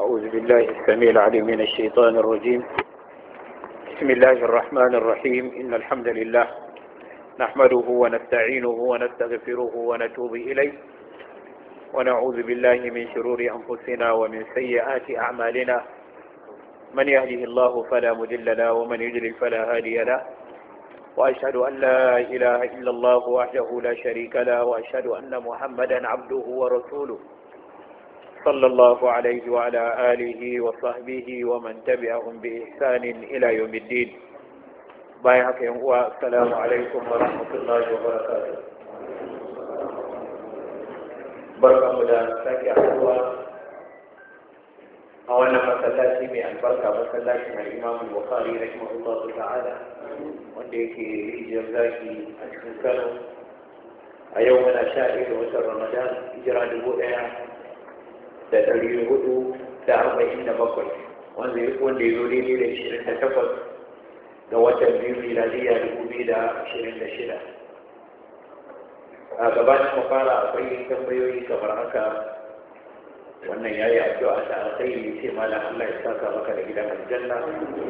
أعوذ بالله السميع العليم من الشيطان الرجيم. بسم الله الرحمن الرحيم. إن الحمد لله نحمده ونستعينه ونستغفره ونتوب إليه ونعوذ بالله من شرور أنفسنا ومن سيئات أعمالنا. من يهده الله فلا مضل له ومن يضلل فلا هادي له، وأشهد أن لا إله إلا الله وحده لا شريك له، وأشهد أن محمدا عبده ورسوله صلى الله عليه وعلى آله وصحبه ومن تبعهم بإحسان إلى يوم الدين. بايعك السلام عليكم ورحمة الله وبركاته. بركة مدى ساكي أخوة أولا مسلاتي من البركة مسلاتي من الإمام البخاري رحمه الله تعالى وانديكي إجازاكي أشكرا أيومنا شائر وشهر رمضان إجراء البؤية da 447 wanda ya zo daidai da 28 ga watan biyu miladiya 2026. A gabanin mu fara akwai tambayoyi kamar haka. Wannan ya yi addu'a ta alkhairi ce malam Allah ya saka maka da gidan aljanna.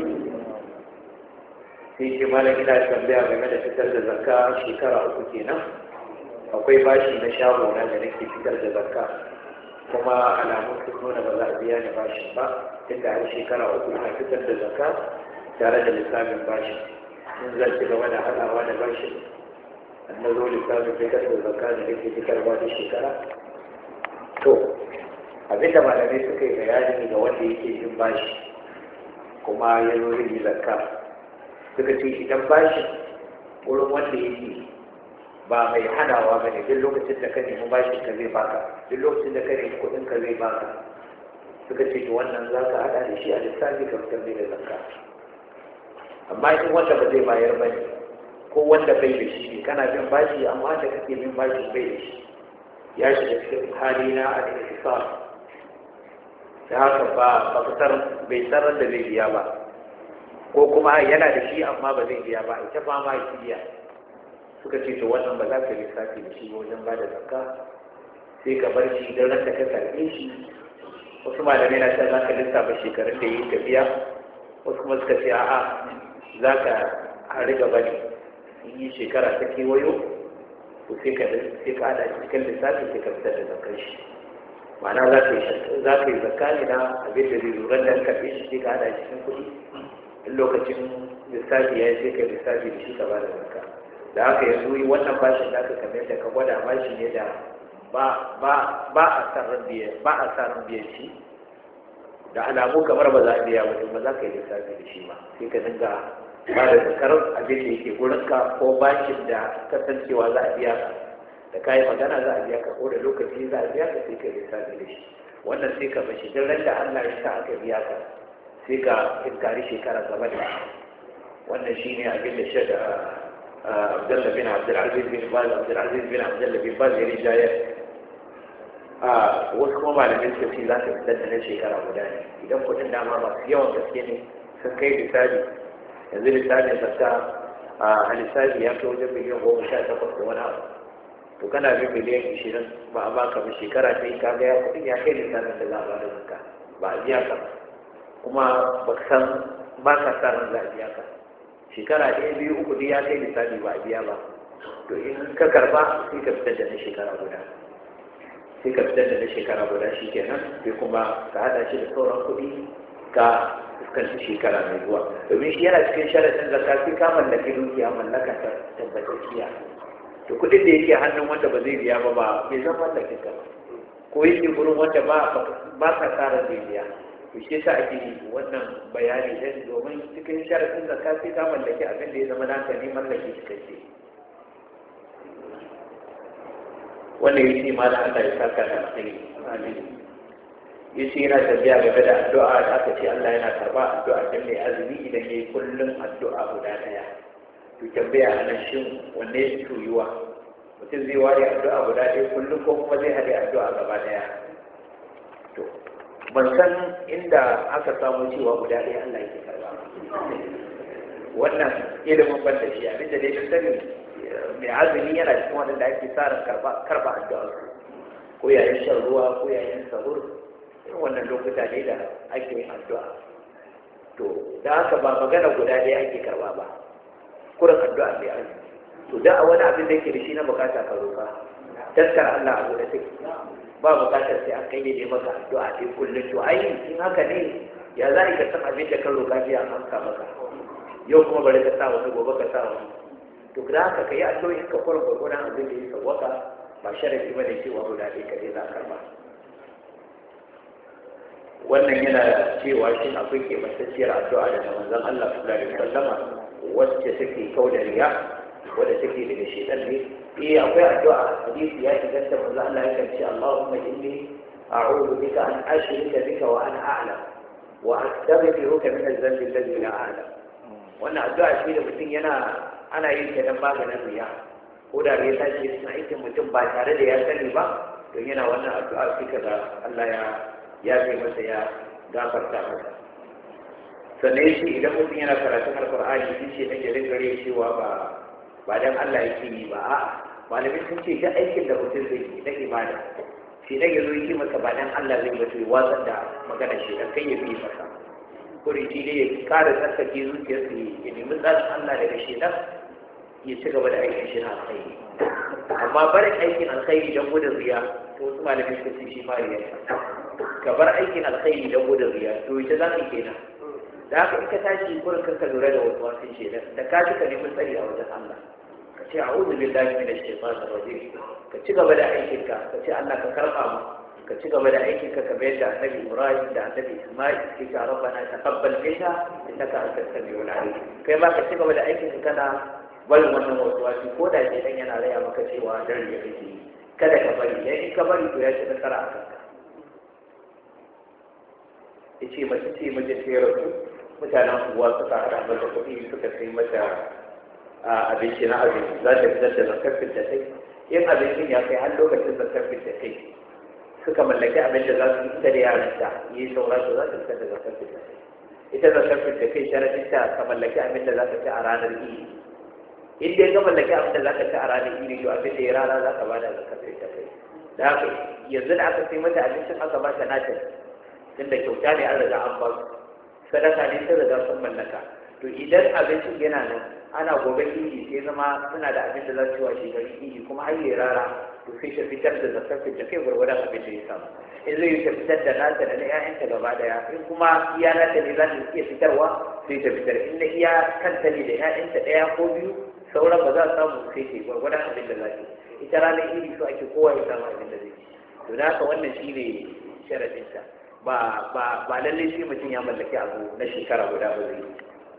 Sai ce malam ina tambaya game da fitar da zakka shekara 3 kenan. Akwai bashi na shago na da nake fitar da zakka, kuma alamun sun nuna ba za a biya ni bashin ba, inda har shekara 3 ina fitar da zakka tare da lissafin bashin. In zan ci gaba da haɗawa da bashin, an na zo lissafin fitar da zakka da nake fitarwa da shekara. To, abinda malamai suka yi bayani ga wanda yake yin bashi kuma ya zo yin zakka, suka ce idan bashin wurin wanda yake ba mai hanawa ba ne, duk lokacin da ka nemi bashin ka zai baka, duk lokacin da ka nemi kuɗin ka zai baka, suka ce to wannan za ka haɗa da shi a lissafi ka fitar da zakka. Amma in wanda ba zai bayar ba ne, ko wanda bai da shi ne, kana bin bashi amma da kake bin bashi bai da shi, ya shiga cikin hali na al-ihsar, da haka ba fitar bai tsarar da zai biya ba, ko kuma yana da shi amma ba zai biya ba, ita ba ma shi biya. Suka ce to wannan ba za ka lissafi da shi wajen ba da zakka, sai ka bar shi don ranta ka karɓe shi. Wasu malamai na cewa za ka lissafa shekarun da yi ka biya, wasu kuma suka ce a'a za ka riga bane in yi shekara ta kewayo, to sai ka haɗa cikin lissafi sai ka fitar da zakkar shi. Ma'ana za ka yi zakka ne na abin da zai lura da karɓe shi sai ka haɗa cikin kuɗi, in lokacin lissafi ya yi sai ka lissafi da shi ka ba da zakka. Da haka yanzu wannan bashin da aka kamar da ka gwada bashi ne da ba a san ran biyan shi, da alamu kamar ba za a biya wajen ba za ka yi lissafi da shi ba, sai ka dinga ba da zakarar abin da yake gurinka ko bashin da kasancewa za a biya ka, da kayi magana za a biya ka ko da lokaci za a biya ka, sai ka yi lissafi da shi. Wannan sai ka bashi don ran da Allah ya sa aka biya ka sai ka inkari shekara gaba da shi. Wannan shine abin da shi da Abdullah bin Abdulaziz bin Baz, Abdulaziz bin Abdullah bin Baz ya rijaya. Wasu kuma malamin suka ce za ka fitar da na shekara guda ne, idan kudin dama masu yawan gaske ne sun kai lissafi. Yanzu lissafin zakka a lissafi ya kai wajen miliyan 18 da wani abu, to kana bin miliyan 20 ba a baka ba, shekara ta yi kaga ya kudin ya kai lissafin da za a ba da zakka, ba a biya ka kuma ba ka sa ran za a biya ka. Shekara 1, 2, 3 ya kai lissafi ba a biya ba, to in ka karba sai ka fitar da na shekara guda, shi kenan sai kuma ka hada shi da sauran kuɗi ka fuskanci shekara mai zuwa, domin shi yana cikin sharaɗin zakka sai ka mallaki dukiya mallaka ta tabbatacciya. To kuɗin da yake hannun wanda ba zai biya ba bai zama mallakin ka, ko yake gurin wanda ba ka tsara zai biya. To shi yasa ake yi wannan bayani dan domin cikin sharadin zakka sai ka mallaki abin da ya zama naka ne, mallaki cikakke. Wannan yace malam Allah ya saka da alheri. Amin. Yace yana tafiya game da addu'a da aka ce Allah yana karba addu'a dan mai azumi idan yayi kullum addu'a guda daya. To tambaya anan shin wanne yake tuyuwa? Mutum zai ware addu'a guda daya kullum ko kuma zai hade addu'a gaba daya? To ban san inda aka samu cewa guda ɗaya Allah yake karba. Wannan ilimin ban da shi, abin da dai ta sani mai azumi yana cikin wanda ake sa ran karba addu'a, ko yayin shan ruwa ko yayin sahur, wannan lokuta ne da ake yin addu'a. To da haka ba magana guda ɗaya ake karɓa ba, kurin addu'a mai arziki. To da a wani abin da yake da shi na bukata ka roƙa, taskar Allah a guda take, ba bukatar sai an kayyade maka addu'a sai kullum. To ai in haka ne ya za ka san abin da ka roƙa sai an amsa maka, yau kuma bari ka sa wani, gobe ka sa wani. To da haka ka yi addu'o'in ka kurin gwargwadon abin da ya sawwaka, ba sharafi ba ne cewa guda ɗaya kaɗai za a karɓa. Wannan yana cewa shi akwai keɓantacciyar addu'a daga manzon Allah sallallahu alaihi wasallama wacce take kauda riya, wadda take daga shedan ne. Akwai addu'a hadisi ya inganta manzon Allah ya ce Allahumma inni a'udhu bika an ashrika bika wa ana a'lam wa astaghfiruka min adh-dhanbi alladhi la a'lam. Wannan addu'a ce da mutum ana yin ta dan maganin riya, ko da riya ta ce cikin aikin mutum ba tare da ya sani ba, don yana wannan addu'a sai kaga Allah ya fi masa, ya gafarta masa. Sannan shi idan mutum yana karatun alkur'ani shi ce nake ringare cewa ba dan Allah yake yi ba, a'a malamin sun ce duk aikin da mutum zai yi na ibada shi ne ya zo yi masa ba dan Allah zai mutu ya watsar da magana shi dan kai ya fi masa, kuri shi ne ya kara tsarkake zuciyarsa ya nemi tsarin Allah daga shi dan ya ci gaba da aikin shi na alkhairi. Amma barin aikin alkhairi don gudun riya, to wasu malamin sun ce shi ma riya, ka bar aikin alkhairi don gudun riya, to ita za ka kenan. Da haka in ka tashi kurin kanka lura da wasu wasu shedan, da ka ji ka nemi tsari a wajen Allah, ka ce a'udhu billahi minash shaitanir rajim, ka ci gaba da aikinka, ka ce Allah ka karɓa mu, ka ci gaba da aikinka kamar yadda Annabi Ibrahim da Annabi Isma'il ke ce rabbana taqabbal minna innaka antas samiul alim. Kai ma ka ci gaba da aikinka kana barin wannan wasu wasu, ko da shedan yana raya maka cewa dan ya kake yi, kada ka bari, dan in ka bari to ya ci nasara a kanka. Yace mace ce mace ce rasu, mutanen uwa suka haɗa mata kuɗi suka kai mata abinci na abinci, za ta fitar da zakar da kai. In abincin ya kai har lokacin zakar da kai, suka mallaki abin da za su yi ita da yaranta, yi saura su za ta fitar da zakar da kai. Ita zakar da kai sharadin ta ka mallaki abin da za ka ci a ranar idi. In dai ka mallaki abin da za ka ci a ranar idi, to abin da ya rana za ka ba da zakar da kai. Da haka yanzu da aka sai mata abincin aka ba ta nata, tunda kyauta ne an riga an ba su, sadaka ne sai riga sun mallaka. To idan abincin yana nan ana gobe idi sai zama suna da abin da za su yi wa shekaru idi kuma har yi rara, to sai ta fitar da zakafin da kai gwargwadon abin da ya samu. In zai yi ta fitar da nata da na 'ya'yanta gaba daya, in kuma iya nata ne za ta iya fitarwa sai ta fitar, in na iya kanta ne da 'ya'yanta ɗaya ko biyu sauran ba za su samu sai ta yi gwargwadon abin da za ta yi. Ita ranar idi so ake kowa ya samu abin da zai yi. To da haka wannan shi ne sharaɗinta. ba lallai sai mutum ya mallaki abu na shekara guda ba zai.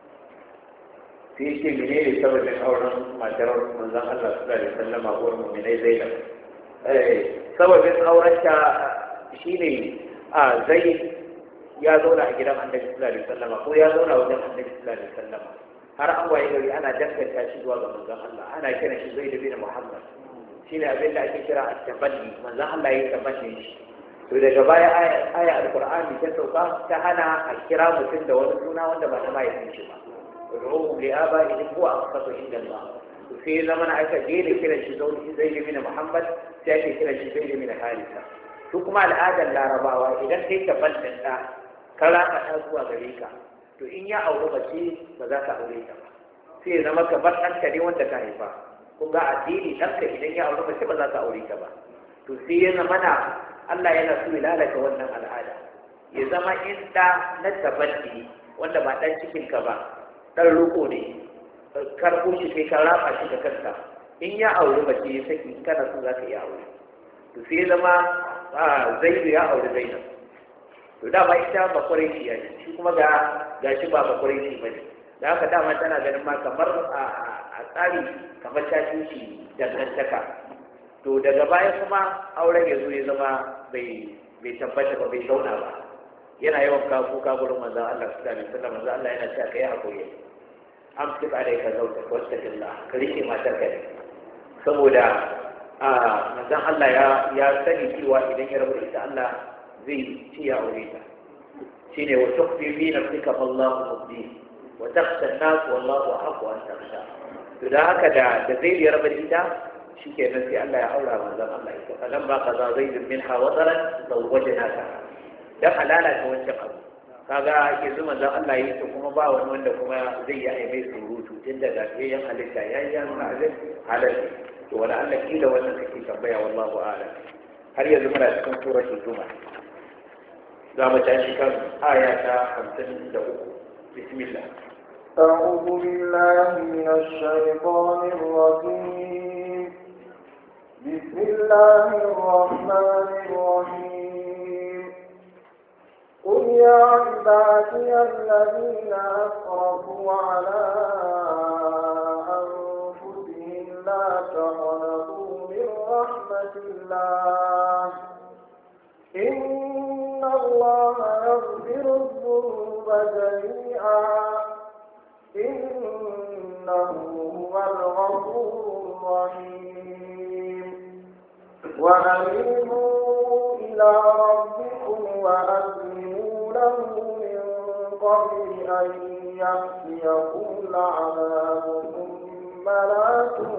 Sai ce menene sababin auren matar manzon Allah sallallahu alaihi wasallam a uwar mu'minai Zainab. Sababin aurenta shine Zaid ya zauna a gidan Annabi sallallahu alaihi wasallam ko ya zauna wajen Annabi sallallahu alaihi wasallam, har an waye gari ana danganta shi zuwa ga manzon Allah, ana kiran shi Zaid bin Muhammad. Shine abin da ake kira at-tabanni, manzon Allah ya tabanni shi. To daga baya aya alqur'ani ta sauka ta hana a kira mutum da wani suna wanda ba ta mahaifin shi ba. Ud'uhum li aba'ihim huwa aqsatu inda Allah. To sai zaman aka daina kiran shi Zaid bin Muhammad, sai ake kiran shi Zaid bin Harisa. Su kuma al'adar Larabawa idan kai ka banta da ka raka ta zuwa gare ka, to in ya auri mace ba za ka aure ta ba. Sai ya zama kamar ɗanka ne wanda ka haifa. Kun ga addini ɗanka idan ya auri mace ba za ka aure ta ba. To sai ya zama Allah yana so ya lalata wannan al'ada, ya zama in ɗa na tabanni wanda ba ɗan cikinka ba, ɗan roƙo ne, karɓo shi kai ka rafa shi da kanka, in ya auri mace ya saki kana so za ka iya aure. To sai zama Zaidu ya auri Zainab. To dama ita ba kwarai shi ya ce, shi kuma ga shi ba kwarai shi ba ne. Da haka dama tana ganin ma kamar a tsari kamar ta shi dangantaka. To daga baya kuma auren ya zo ya zama bai tabbata ba, bai zauna ba. Yana yawan kuka gurin manzon Allah sallallahu alaihi wasallam, manzon Allah yana cewa kai hakuri, amsik alayka zawjak wattaqillah, ka rike matar ka ne. Saboda manzon Allah ya sani cewa idan ya rabu da ita Allah zai ci ya aure ta. Shine wa tukhfi fi nafsika wallahu mubdi wa takhsha an-nas wallahu ahqqu an takhsha. To da haka da zai ya rabu da ita shikenan sai Allah ya aura manzon Allah ita. Falan ba kaza zaidun minha wadaran zawwajnaka. Dan lalata wancan abu kaga ke zuma dan Allah yi to kuma ba wani wanda kuma zai yi mai surutu tunda ga yayin halitta yayin azin halal to wala Allah kila wannan kake tambaya wallahu a'lam har yanzu muna cikin suratul zuma za mu tashi kan aya ta 53 bismillah أعوذ بالله من الشيطان الرجيم بسم الله الرحمن الرحيم قل يا عبادي الذين أسرفوا على أنفسهم لا تقنطوا من رحمة الله إن الله يغفر الذنوب جميعا إنه هو الغفور الرحيم وأنيبوا إلى ربكم وأسلموا له من قبل أن يأتيكم العذاب ثم لا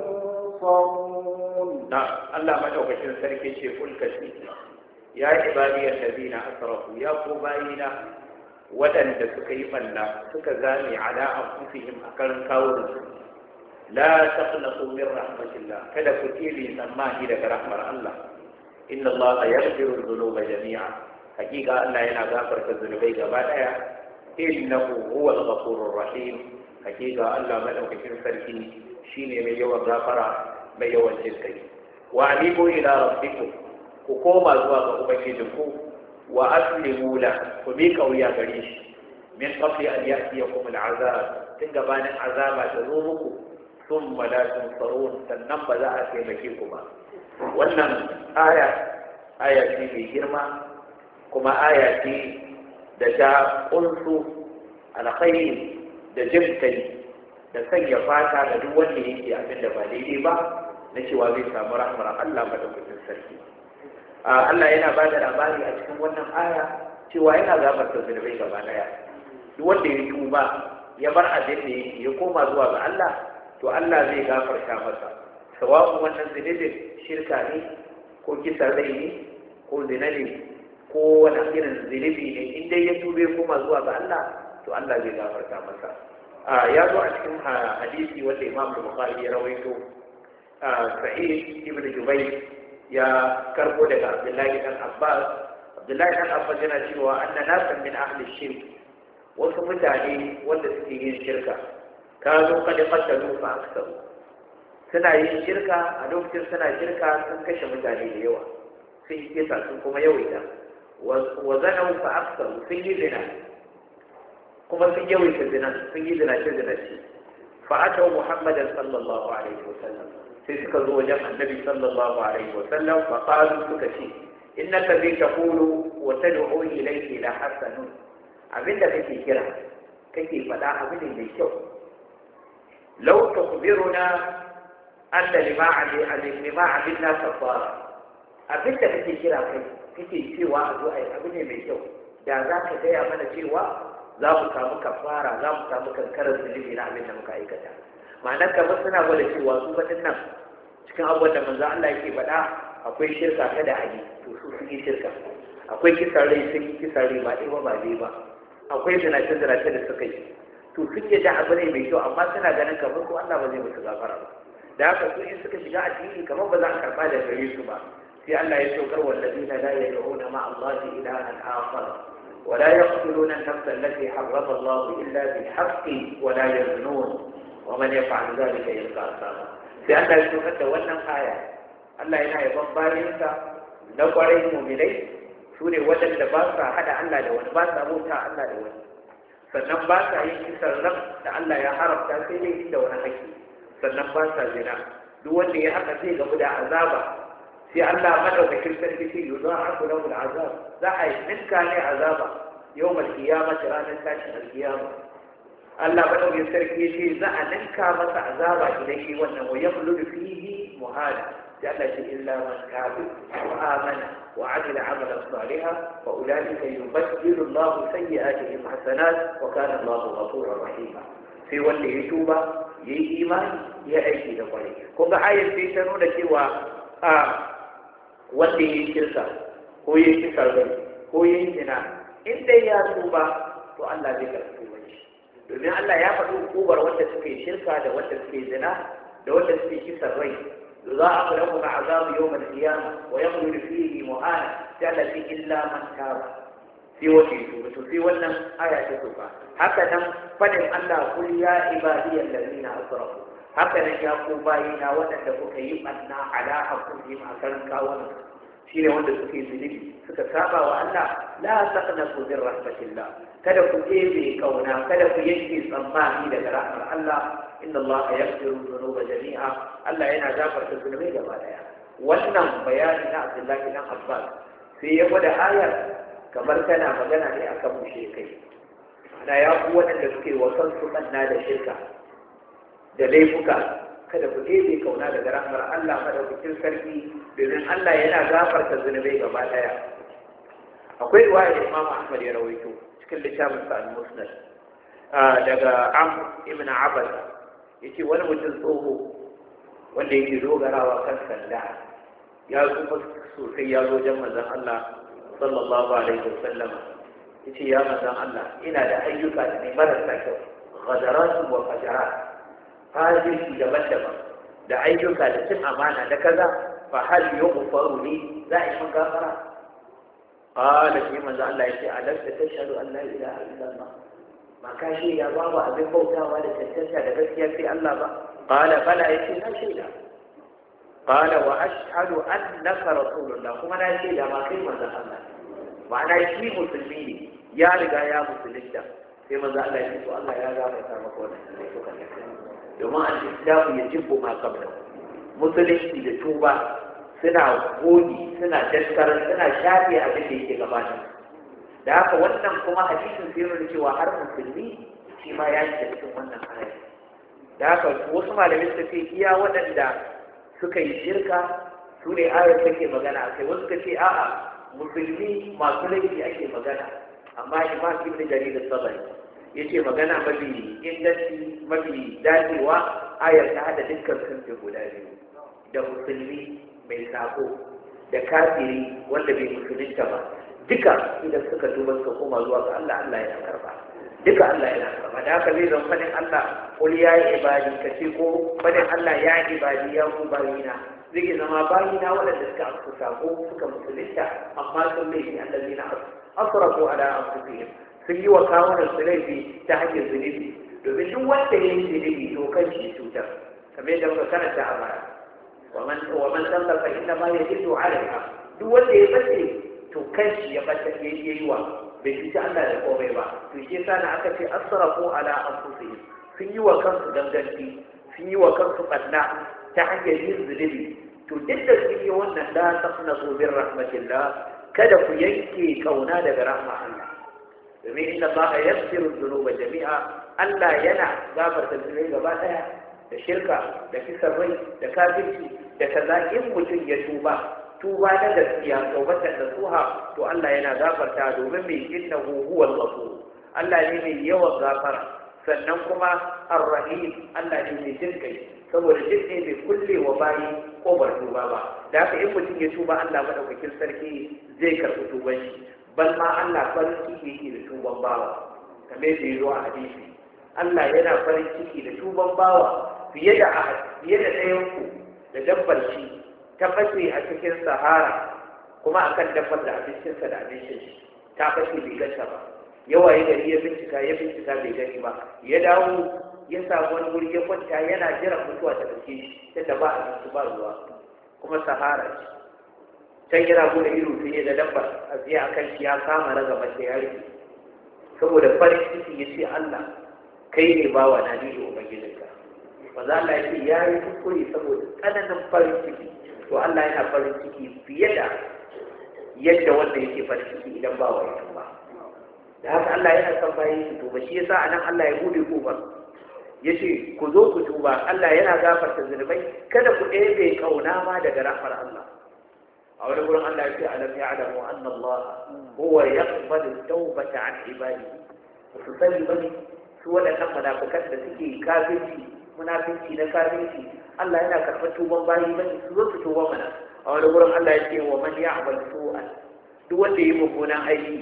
تنصرون. نعم الله مدوكشن سركي شيخون كشي يا عبادي الذين أسرفوا يا قبائنا waɗanda suka yi ɓalla suka zame ala anfusihim a karin kawunansu la taqnatu min rahmatillah kada ku tili tsammani daga rahmar Allah inna Allah yaghfiru dhunuba jami'a hakika Allah yana gafarta zunubai gaba daya innahu huwal ghafurur rahim hakika Allah madaukakin sarki shine mai yawan gafara mai yawan jinkai wa anibu ila rabbikum ku koma zuwa ga ubangijinku wa aslimu la ku bi kauya gare shi min qabli an ya'tiyakum al'azab tun gabanin azaba ta zo muku thumma la tunsarun sannan ba za a taimake ku ba wannan aya ce mai girma kuma aya ce da ta kunsu alkhairi da jinkai da sanya fata da duk wanda yake abin da ba daidai ba na cewa zai samu rahmar Allah madaukakin sarki Allah yana ba da labari a cikin wannan aya cewa yana gafarta zunubai gaba daya duk wanda ya tuba ya bar abin da yake ya koma zuwa ga Allah to Allah zai gafarta masa sawa'u wannan zunubin shirka ne ko kisan rai ne ko zina ne ko wani irin zunubi ne in dai ya tube koma zuwa ga Allah to Allah zai gafarta masa ya zo a cikin hadisi wanda Imam Bukhari ya rawaito Sa'id ibn Jubayr ya karbo daga Abdullahi dan Abbas yana cewa anna nasan min ahli shirk wasu mutane wanda suke yin shirka kanu qad qatalu fa aksaru suna yin shirka a lokacin suna shirka sun kashe mutane da yawa sun yi kisa sun kuma yawaita wa zanu fa aksaru sun yi zina kuma sun yawaita zina sun yi zinace fa atau Muhammadan sallallahu alaihi wasallam sai suka zo wajen annabi sallallahu alaihi wa sallam fa qalu suka ce innaka bi taqulu wa tad'u ilayhi la hasanun abinda kake kira kake faɗa abin da mai kyau law tukhbiruna anna lima amilna kafara abinda kake kira kai kake cewa a zo ai abin ne mai kyau da za ka gaya mana cewa za mu samu kafara za mu samu kankarar zunubi na abin da muka aikata ma'anar kamar suna gwada cewa su baɗin nan cikin abubuwan da manzo Allah yake faɗa akwai shirka kada a yi to su sun yi shirka akwai kisan rai sun yi kisan rai ba ɗaya ba ɗaya ba akwai zinace da suka yi to suke da abu ne mai kyau amma suna ganin kamar ko Allah ba zai musu gafara ba da haka su in suka shiga addini kamar ba za a karɓa da gare su ba sai Allah ya saukar wallazina la yad'una ma'a Allahi ilahan akhar ولا يقتلون النفس التي حرم الله إلا بالحق ولا يزنون ومن يفعل ذلك يلقى أثاما sai Allah ya tokar da wannan aya Allah yana yaban bayansa na kwarai mu'minai su ne waɗanda ba sa haɗa Allah da wani ba sa bauta Allah da wani sannan ba sa yin kisan ran da Allah ya haramta sai dai inda wani haƙƙi sannan ba sa zina duk wanda ya haka zai gamu da azaba sai Allah madaukakin sarki shi yudha'u lahu al'azab za a yi ninka ne azaba yawmal qiyamati ranar tashin al-qiyama Allah madaukakin sarki shi za a ninka masa azaba idan shi wannan wa yamludu fihi muhada sai Allah ce illa man taba wa amana wa amila amalan salihan fa ulaika yubaddilu Allah sayyi'atihim hasanat wa kana Allah ghafurur rahim sai wanda ya tuba yayi imani ya aiki da kwarai ko ga ayat sai ta nuna cewa wanda ya yi shirka ko ya yi kisar rai ko ya yi zina in dai ya tuba to Allah zai karɓi tuban shi domin Allah ya faɗi hukumar wanda suke shirka da wanda suke zina da wanda suke kisan rai يضاعف لهم عذاب يوم القيامة ويخلد فيه مهانا جل في إلا من تاب في وجهه في ولن آية تسوفا هكذا فلم الله قل يا عبادي الذين أسرفوا هكذا يقول باينا وندفك يمأنا على أنفسهم أكرم كاونا شيء wanda suke zunubi suka saba wa Allah la taqnatu min rahmatillah kada ku kebe kauna kada ku yanke tsammani daga rahmar Allah inna Allah yaghfiru dhunuba jami'a Allah yana gafarta zunubai gaba daya wannan bayani na Abdullahi ibn Abbas sai ya gwada ayar kamar tana magana ne akan mushrikai ana ya ku wadanda suke wasan su kanna da shirka da laifuka kada ku ɗebe kauna daga rahmar Allah madaukakin sarki domin Allah yana gafarta zunubai gaba ɗaya. Akwai riwaya da Imam Ahmad ya rawaito cikin littafin sa al-Musnad daga Amr ibn Abbas yace wani mutum tsoho wanda yake dogarawa kan sanda ya tsufa sosai ya zo wajen manzon Allah sallallahu alaihi wasallam yace ya manzon Allah ina da ayyuka da ne marasa kyau ghadarat wa fajarat fajirki daban-daban da ayyuka da cin amana da kaza fa hal yughfaru li za a yi mun gafara qala shi manzo Allah yace alasta tashhadu an la ilaha illa Allah ma ka shi ya babu abin bautawa da tantance da gaskiya sai Allah ba qala bala yace na shaida qala wa ashhadu annaka rasulullah kuma na shaida ma kai manzo Allah ma'ana shi musulmi ne ya riga ya musulunta sai manzo Allah yace to Allah ya gafarta maka wannan sai to kan domin al'islamu ya jibbo ma kabla musulunci da tuba suna gogi suna daskarar suna shafe abin da yake gabanin da haka wannan kuma hadisin sai nuna cewa har musulmi shi ma ya shiga cikin wannan ayar da haka wasu malamai suka ce iya waɗanda suka yi shirka su ne ayar take magana a kai wasu suka ce a'a musulmi masu laifi ake magana amma imam ibn jarir as-sabari yace magana mafi inganci mafi dacewa ayar ta hada dukkan sunce guda biyu da musulmi mai sako da kafiri wanda bai musulunta ba duka idan suka tuba suka koma zuwa ga Allah Allah yana karba duka Allah yana karba da haka zai zama fadin Allah qul ya ibadi kace ko fadin Allah ya ibadi ya ku bayina zai zama bayina wanda suka amsa sako suka musulunta amma sun laifi allazina asrafu ala anfusihim sun yi wa kawunan su laifi ta hanyar zunubi domin duk wanda ya yi zunubi to kan shi cutar kamar yadda muka karanta a baya wa man dalla fa inna ma yajidu alaiha duk wanda ya bace to kan shi ya bace ya yi wa bai fi Allah da komai ba to shi yasa na aka ce asrafu ala anfusihim sun yi wa kansu danganci sun yi wa kansu banna ta hanyar yin zunubi to duk da sun yi wannan la taqnatu bir rahmatillah kada ku yanke kauna daga rahmar Allah domin inna Allah yaghfiru dhunuba jami'a Allah yana gafarta zunubai gaba daya da shirka da kisan rai da kafirci da kaza in mutum ya tuba na gaskiya tawbatan nasuha to Allah yana gafarta domin mai innahu huwal ghafur Allah ne mai yawan gafara sannan kuma ar-rahim Allah ne mai jinkai saboda jinkai bai kulle wa bayi kobar tuba ba da haka in mutum ya tuba Allah madaukakin sarki zai karɓi tuban shi bal ma Allah farin ciki yake da tuban bawa kamar da yazo a hadisi Allah yana farin ciki da tuban bawa fiye da ɗayan ku da dabbar shi ta fashe a cikin sahara kuma akan dabbar da abincinsa da abincin shi ta fashe bai ganta ba yawa ya gari ya bincika bai gani ba ya dawo ya samu wani wuri ya kwanta yana jiran mutuwa ta ɗauke shi tunda ba abinci ba ruwa kuma sahara ce can yana bude ido sai ya da dabbar a tsaye a kan shi ya kama raga mace ya rike saboda farin ciki ya ce Allah kai ne bawa na ni da ubangijinka ba za Allah ya ce ya yi kuskure saboda tsananin farin ciki to Allah yana farin ciki fiye da yadda wanda yake farin ciki idan bawa ya tuba da haka Allah yana son bayan su tuba shi yasa anan Allah ya bude kofar yace ku zo ku tuba Allah yana gafarta zunubai kada ku ɗebe kauna ma daga rahmar Allah a wani gurin Allah ya ce alam ya'lamu anna Allah huwa yaqbalu tawbata an ibadihi su sani bane su waɗannan munafikan da suke kafirci munafici na kafirci Allah yana karɓar tuban bayi bane su zo su tuba mana a wani gurin Allah ya ce wa man ya'mal su'an duk wanda yi mummunan aiki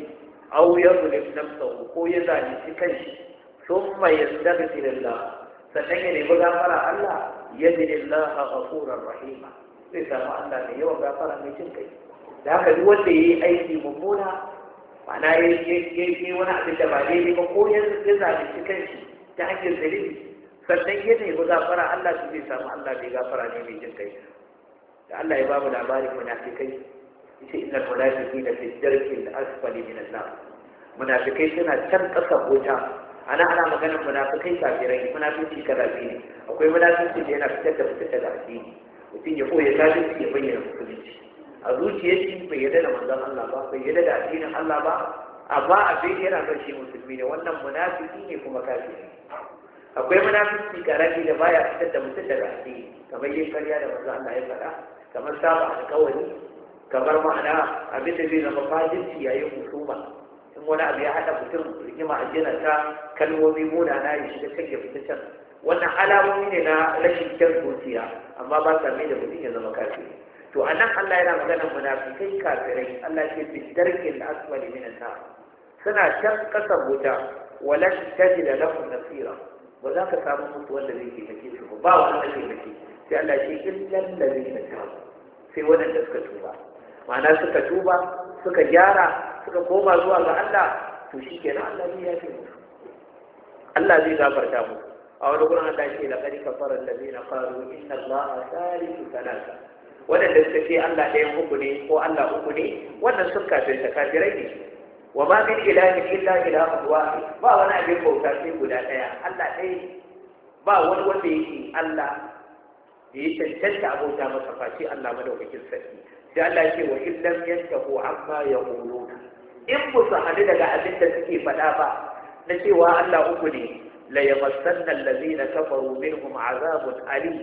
aw yadhlim nafsahu ko ya zalunci kanshi thumma yastaghfirullah sannan ya nemi gafara Allah yajidillahu ghafurur rahima sai samu Allah mai yawan gafara mai jin kai da haka duk wanda yayi aiki mummuna ma'ana yayi wani abin da ba daidai ba ko ya zalunci kanshi ta hanyar dalili sannan ya nemi gafara Allah su zai samu Allah mai gafara ne mai jin kai da Allah ya ba mu labarin munafikai yace innal munafiqina fi darki al-asfali min an-nar munafikai suna can ƙasa wuta ana maganar munafikai kafirai munafiki kaza ne akwai munafiki da yana fitar da mutum daga addini mutum ya koya kafirci ya bayyana musulunci a zuciyarsa bai yarda da manzon Allah ba bai yarda da addinin Allah ba amma abin yana kan shi musulmi ne wannan munafiki ne kuma kafiri akwai munafiki karami da baya fitar da mutum daga addini kamar yin karya da manzon Allah ya faɗa kamar saba alƙawari kamar ma'ana abin da zai zama fajinci yayin husuma in wani abu ya haɗa mutum rigima a jina ta kalmomi munana ya shiga can ya fita can wannan alamomi ne na rashin kyan zuciya amma ba sa mai da mutum ya zama kafiri to a nan Allah yana maganar munafikai kafirai Allah ce fi darkin asfali minan nar suna can kasar wuta walan tajida lahum nasira ba za ka samu mutu wanda zai taimake su ba wani da taimake sai Allah ce illal ladina tabu sai wanda suka tuba ma'ana suka tuba suka gyara suka koma zuwa ga Allah to shikenan Allah zai yafe musu Allah zai gafarta musu a wani gurin Allah ce laqad kafara allazina qalu inna Allaha thalithu thalatha wadanda suka ce Allah ɗayan uku ne ko Allah uku ne wannan sun kafirta kafirai ne wa ma min ilahin illa ilahun wahid ba wani abin bauta sai guda ɗaya Allah ɗaya ba wani wanda yake Allah da ya cancanta abota masa face Allah madaukakin sarki sai Allah ya ce wa illam yantahu amma yaquluna in ba su hadu daga abin da suke faɗa ba na cewa Allah uku ne la yamassanna allazina kafaru minhum azabun alim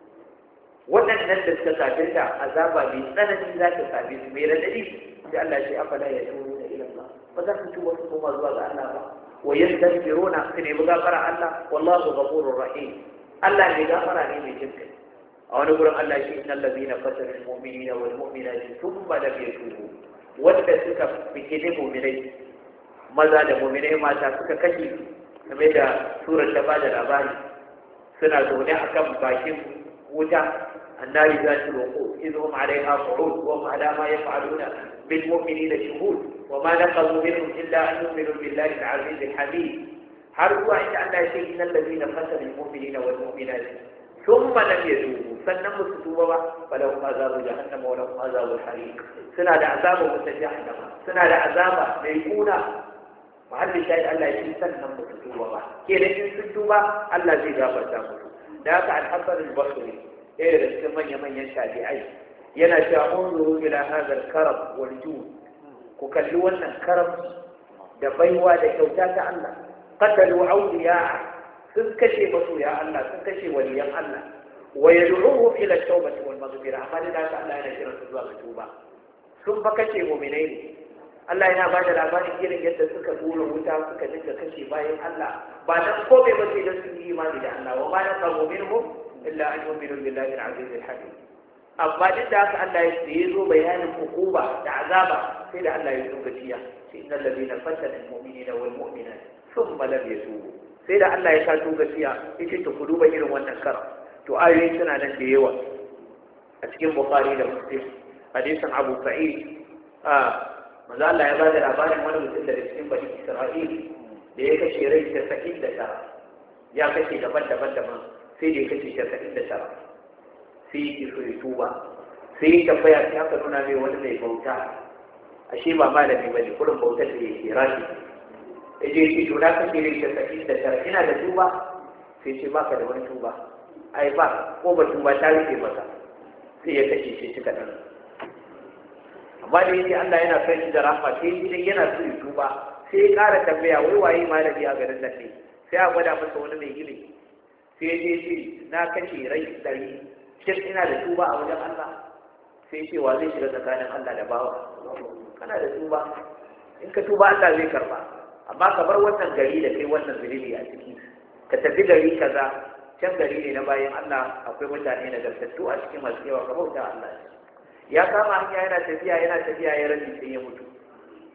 waɗannan da suka kafirta azaba mai tsanani za ta same su mai radadi sai Allah ya ce afala yatubuna ila Allah ba za su tuba su koma zuwa ga Allah ba wa yastaghfiruna su nemi gafara Allah wallahu ghafurur rahim Allah ne gafara ne mai jin kai a wani gurin Allah shi innal ladina qatalu al-mu'minina wal mu'minati thumma lam yatubu wanda suka fikide mu'minai maza da mu'minai mata suka kashe game da surar ta bada labari suna zaune akan bakin wuta annari zatul wuqud idhum 'alayha qu'ud wa hum 'ala ma yaf'aluna bil mu'minina shuhud wa ma naqamu minhum illa an yu'minu billahi al-'aziz al-hamid har zuwa inda Allah ya ce innal ladina qatalu al-mu'minina wal mu'minati thumma lam yatubu sannan musu tuba ba falahum azabu jahannam wa lahum azabu al-hariq suna da azabu mutajahannama suna da azaba mai kuna mahallin shahid Allah ya ce sannan musu tuba ba kenan in sun tuba Allah zai gafarta musu da haka al-hasan al-basri ɗaya da cikin manya-manyan tabi'ai yana cewa unzuru ila hadha al-karam wal jud ku kalli wannan karam da baiwa da kyauta ta Allah qatalu awliya sun kashe masoya Allah sun kashe waliyan Allah wa yad'uhum ila at-tawbati wal maghfirah amma da haka Allah yana kiransu zuwa ga tuba sun fa kashe mu'minai ne Allah yana ba da labarin irin yadda suka bura wuta suka dinga kashe bayan Allah ba dan kome ba sai da sun yi imani da Allah wa ma naqamu minhum illa an yu'minu billahi al-aziz al-hakim amma duk da haka Allah ya zo bayanin hukuma da azaba sai da Allah ya zo gaciya sai innal ladina fatana al-mu'minina wal mu'minat thumma lam yatubu sai da Allah ya kato gaciya yace to ku duba irin wannan kara to ayoyi suna nan da yawa a cikin Bukhari da Muslim hadisin Abu Sa'id manzo Allah ya ba da labarin wani mutum daga cikin bani Isra'il da ya kashe rai 99 ya kashe daban-daban sai da ya kashe 99 sai ya so ya tuba sai ya tambaya sai aka nuna mai wani mai bauta ashe ba malami bane kurin bautar da yake rashi ya je shi to na kashe rai 99 ina da tuba sai ce baka da wani tuba ai ba ko ba tuba ta rufe maka sai ya kashe shi cika dan amma da yake Allah yana son shi da rahma sai idan yana so ya tuba sai ya ƙara tambaya wai waye malami a garin nan ne sai a gwada masa wani mai ilimi sai ya ce na kashe rai 100 shin ina da tuba a wajen Allah sai ce wa zai shiga tsakanin Allah da bawa kana da tuba in ka tuba Allah zai karba amma ka bar wannan gari da kai wannan zunubi a ciki ka tafi gari kaza can gari ne na bayan Allah akwai mutane nagartattu a cikin masu yawa ka bauta Allah ya kama hanya yana tafiya ya rabi sai ya mutu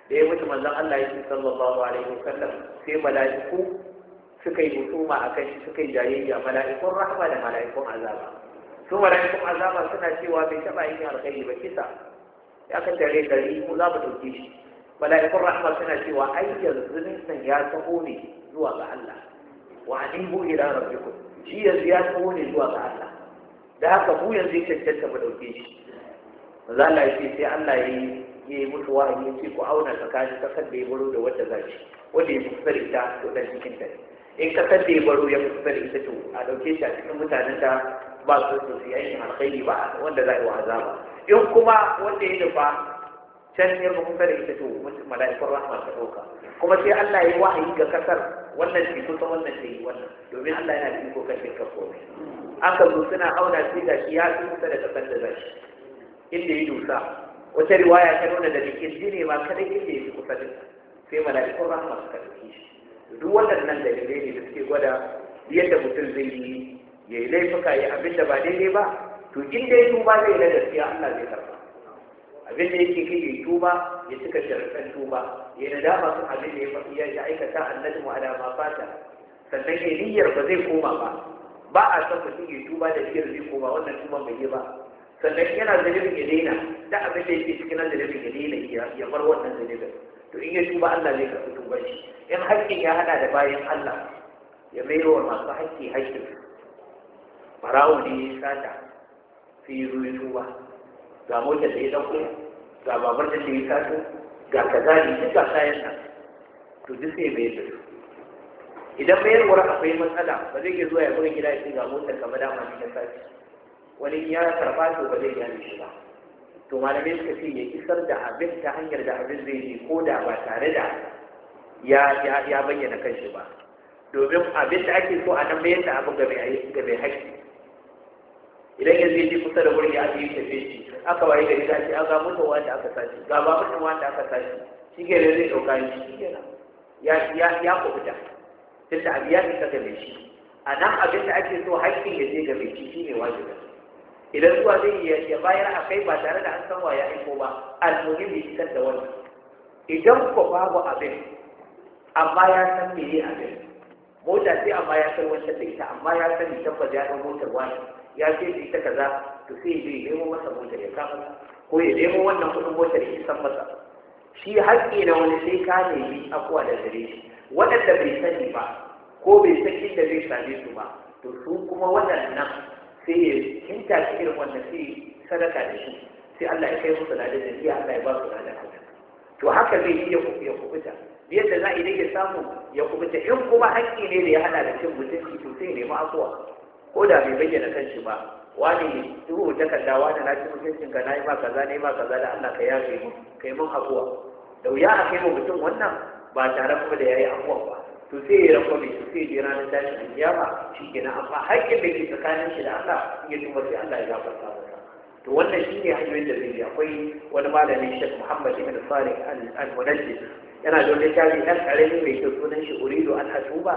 da ya mutu manzon Allah yake sallallahu alaihi wasallam sai mala'iku suka yi husuma akan shi, suka yi jayayya, mala'ikun rahma da mala'ikun azaba. Su mala'ikun azaba suna cewa bai taba yin alkhairi ba, kisa ya kan tare gari mu za mu dauke shi. Mala'ikun rahma suna cewa ai yanzu nan ya taho ne zuwa ga Allah, wa anibu ila rabbikum, shi yanzu ya taho ne zuwa ga Allah, da haka mu yanzu ya cancanta mu dauke shi. Manzo Allah ya ce sai Allah ya yi musu wahayi ya ce ku auna tsakanin kasar da ya baro da wanda za shi, wanda ya kusa da ita to dan cikin ta. In kasar da ya baro ya kusa da ita to a dauke shi a cikin mutanen da ba su so su yi aikin alkhairi ba wanda za a yi wa azaba. In kuma wanda ya nufa can ya kusa da ita to mala'ikun rahma ta dauka. Kuma sai Allah ya yi wahayi ga kasar wannan ce kusa wannan ce yi wannan, domin Allah yana da iko kan dukkan komai. Aka zo suna auna sai ga shi ya fi kusa da kasar da za shi inda ya dusa. Wata riwaya ta nuna da kirji ne ma kada inda ya fi kusa da sai mala'ikun rahma suka dauke shi. Duk waɗannan dalilai ne da suke gwada yadda mutum zai yi ya yi laifuka ya abin da ba daidai ba, to inda ya tuba zai na gaskiya Allah zai karba. Abin da yake kai ya tuba ya cika sharaɗan tuba, ya nadama sun abin da ya faɗi ya aikata annabi mu ala ma fata, sannan ya niyyar ba zai koma ba. Ba a san mutum ya tuba da niyyar zai koma, wannan tuban bai yi ba. Sannan yana zunubin ya daina, da abin da yake cikin zunubin ya daina ya bar wannan zunubin. To in ya tuba Allah zai karɓi tuban shi. In haƙƙin ya hada da bayan Allah, ya maido wa masu haƙƙi haƙƙin. Barawo ne ya sata sai ya zo ya tuba, ga motar da ya ɗauko, ga babar da ya sato, ga kaza ne duk ga kayan nan, to duk sai ya mayar da su. Idan mayarwar akwai matsala ba zai iya zuwa ya buga gida ya ce ga motar kama dama ne na sace, wani ya karɓa to ba zai gane shi ba. To malamai suka ce ya isar da abin ta hanyar da abin zai yi ko da ba tare da ya bayyana kanshi ba, domin abin da ake so a nan bayan da abin ga mai haƙƙi. Idan yanzu ya kusa da wurin ya ake yi tafe shi, aka waye gari ta ce an ga mutum wanda aka sace, ga ba mutum wanda aka sace, shi ke da zai ɗauka shi kenan ya kubuta, tun da abu ya isa ga mai shi. A nan abin da ake so haƙƙin ya je ga mai shi ne wajibi. Idan zuwa zai yi ya bayar a kai ba tare da an san wa ya aiko ba, almuhimmi fitar da wannan. Idan ko babu abin amma ya san me yi abin, mota sai amma ya san wanda da ita, amma ya sani tabbas ya ɗan motar wani ya ce da ita kaza, to sai ya nemo masa motar ya kama, ko ya nemo wannan kuɗin motar ya san masa. Shi haƙƙi na wani sai ka nemi afuwa da gare shi. Waɗanda bai sani ba ko bai san inda zai same su ba, to su kuma waɗannan sai ya kinta shi irin wannan sai sadaka da shi, sai Allah ya kai musu ladan da iya Allah ya ba su ladan haka. To haka zai iya ya kubuta, yadda za a idan ya samu ya kubuta. In kuma haƙƙi ne da ya hada da cin mutunci, to sai nemi afuwa, ko da bai bayyana kanshi ba. Wani duhu takarda, wani na ci mutuncin ka, na yi ma kaza, na yi ma kaza, da Allah ka yafe mu, kai mun afuwa. Da wuya a kai mutum wannan ba tare kuma da ya yi afuwa ba, to sai ya rafa mai, sai ya ranar tashin kiyama shi kenan. Amma haƙƙin da ke tsakanin shi da Allah ya tuba sai Allah ya gafarta masa. To wannan shi ne hanyoyin da zai yi. Akwai wani malami Sheikh Muhammad ibn Salih al-Munajjid, yana da wani littafi ɗan ƙarami mai kyau, sunan shi Uridu an atuba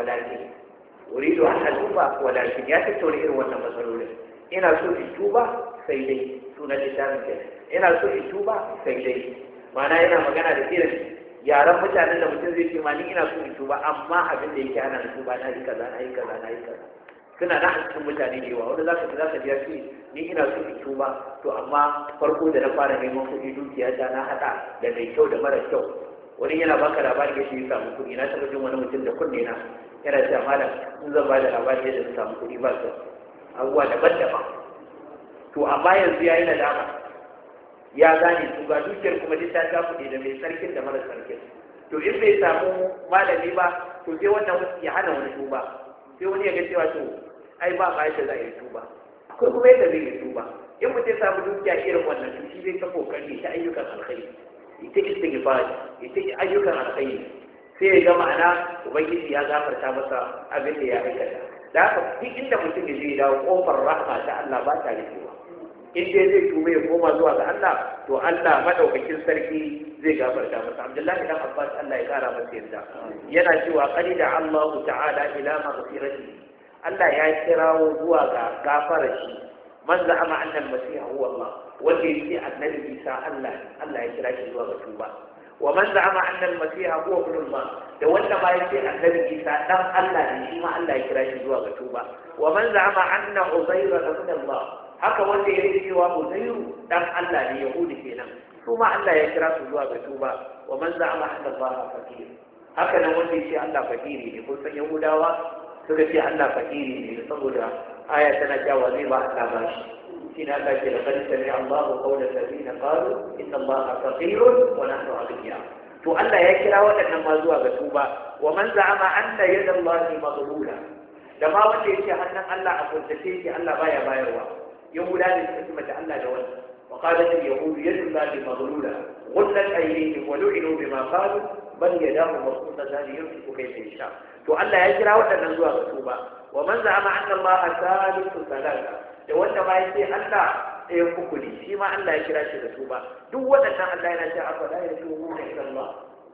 walakin, ya tattauna irin wannan matsalolin. Ina so in tuba sai dai, sunan littafin kenan, ina so in tuba sai dai. Ma'ana yana magana da irin yaran mutanen da mutum zai ce ma ni ina so in tuba, amma abin da yake ana tuba na yi kaza, na yi kaza, na yi kaza. Suna na cikin mutane da yawa, wanda za ka biya shi ni ina so in tuba, to amma farko da na fara neman kuɗi dukiya ta na haɗa da mai kyau da mara kyau. Wani yana baka labari yadda ya samu kuɗi. Na taɓa jin wani mutum da kunne na yana cewa malam in zan ba da labari yadda na samu kuɗi ba su abubuwa daban-daban. To amma yanzu ya yi nadama, ya gane su ga dukiyar kuma duk ta ta kuɗi da mai sarkin da mara sarkin. To in bai samu malami ba, to sai wannan ya hana wani tuba. Sai wani ya ga cewa to ai ba ma yadda za a yi tuba, akwai kuma yadda zai yi tuba. In mutum ya samu dukiya irin wannan, to shi zai ta kokari ta ayyukan alkhairi, ita istighfar, ita ayyukan alkhairi, sai ya ga ma'ana ubangiji ya gafarta masa abin da ya aikata. Da haka duk inda mutum ya je dawo kofar rahma ta Allah ba ta rikewa. In dai zai tuba ya koma zuwa ga Allah, to Allah madaukakin sarki zai gafarta masa. Abdullahi dan Abbas Allah ya kara masa yarda yana cewa qalida Allah ta'ala ila maghfirati, Allah ya kirawo zuwa ga gafarar shi. Man za'ama anna al-masih huwa Allah, wanda yake annabi Isa Allah ya kira shi zuwa ga tuba. wa man za'ama anna al-masih huwa ibn Allah da wanda ma yace annabi Isa dan Allah ne shi ma Allah ya kira shi zuwa ga tuba wa man za'ama anna Uzayr ibn Allah haka wanda ya yi cewa Uzayr dan Allah ne Yahudi kenan su ma Allah ya kira su zuwa ga tuba wa man za'ama anna Allah fakir haka nan wanda yace Allah fakiri ne kun san Yahudawa suka ce Allah fakiri ne saboda aya tana cewa zai ba Allah bashi shine Allah ke laqad sami'a Allahu qawla alladhina qalu inna Allaha faqirun wa nahnu aghniya to Allah ya kira waɗannan ma zuwa ga tuba wa man za'ama anna yada Allahi maghlula da ma wanda yake hannun Allah a kuntace yake Allah baya bayarwa yahuda ne suka mata Allah da wannan wa qalat al-yahud yadu Allahi maghlula ghullat aydihim wa lu'inu bima qalu bal yadahu mabsuutatan yunfiqu kayfa yasha to Allah ya kira waɗannan zuwa ga tuba wa man za'ama anna Allaha thalithu thalatha da wanda ma yake Allah ɗaya uku ne shi ma Allah ya kira shi da tuba duk waɗannan Allah yana cewa afa la yatubuna ila Allah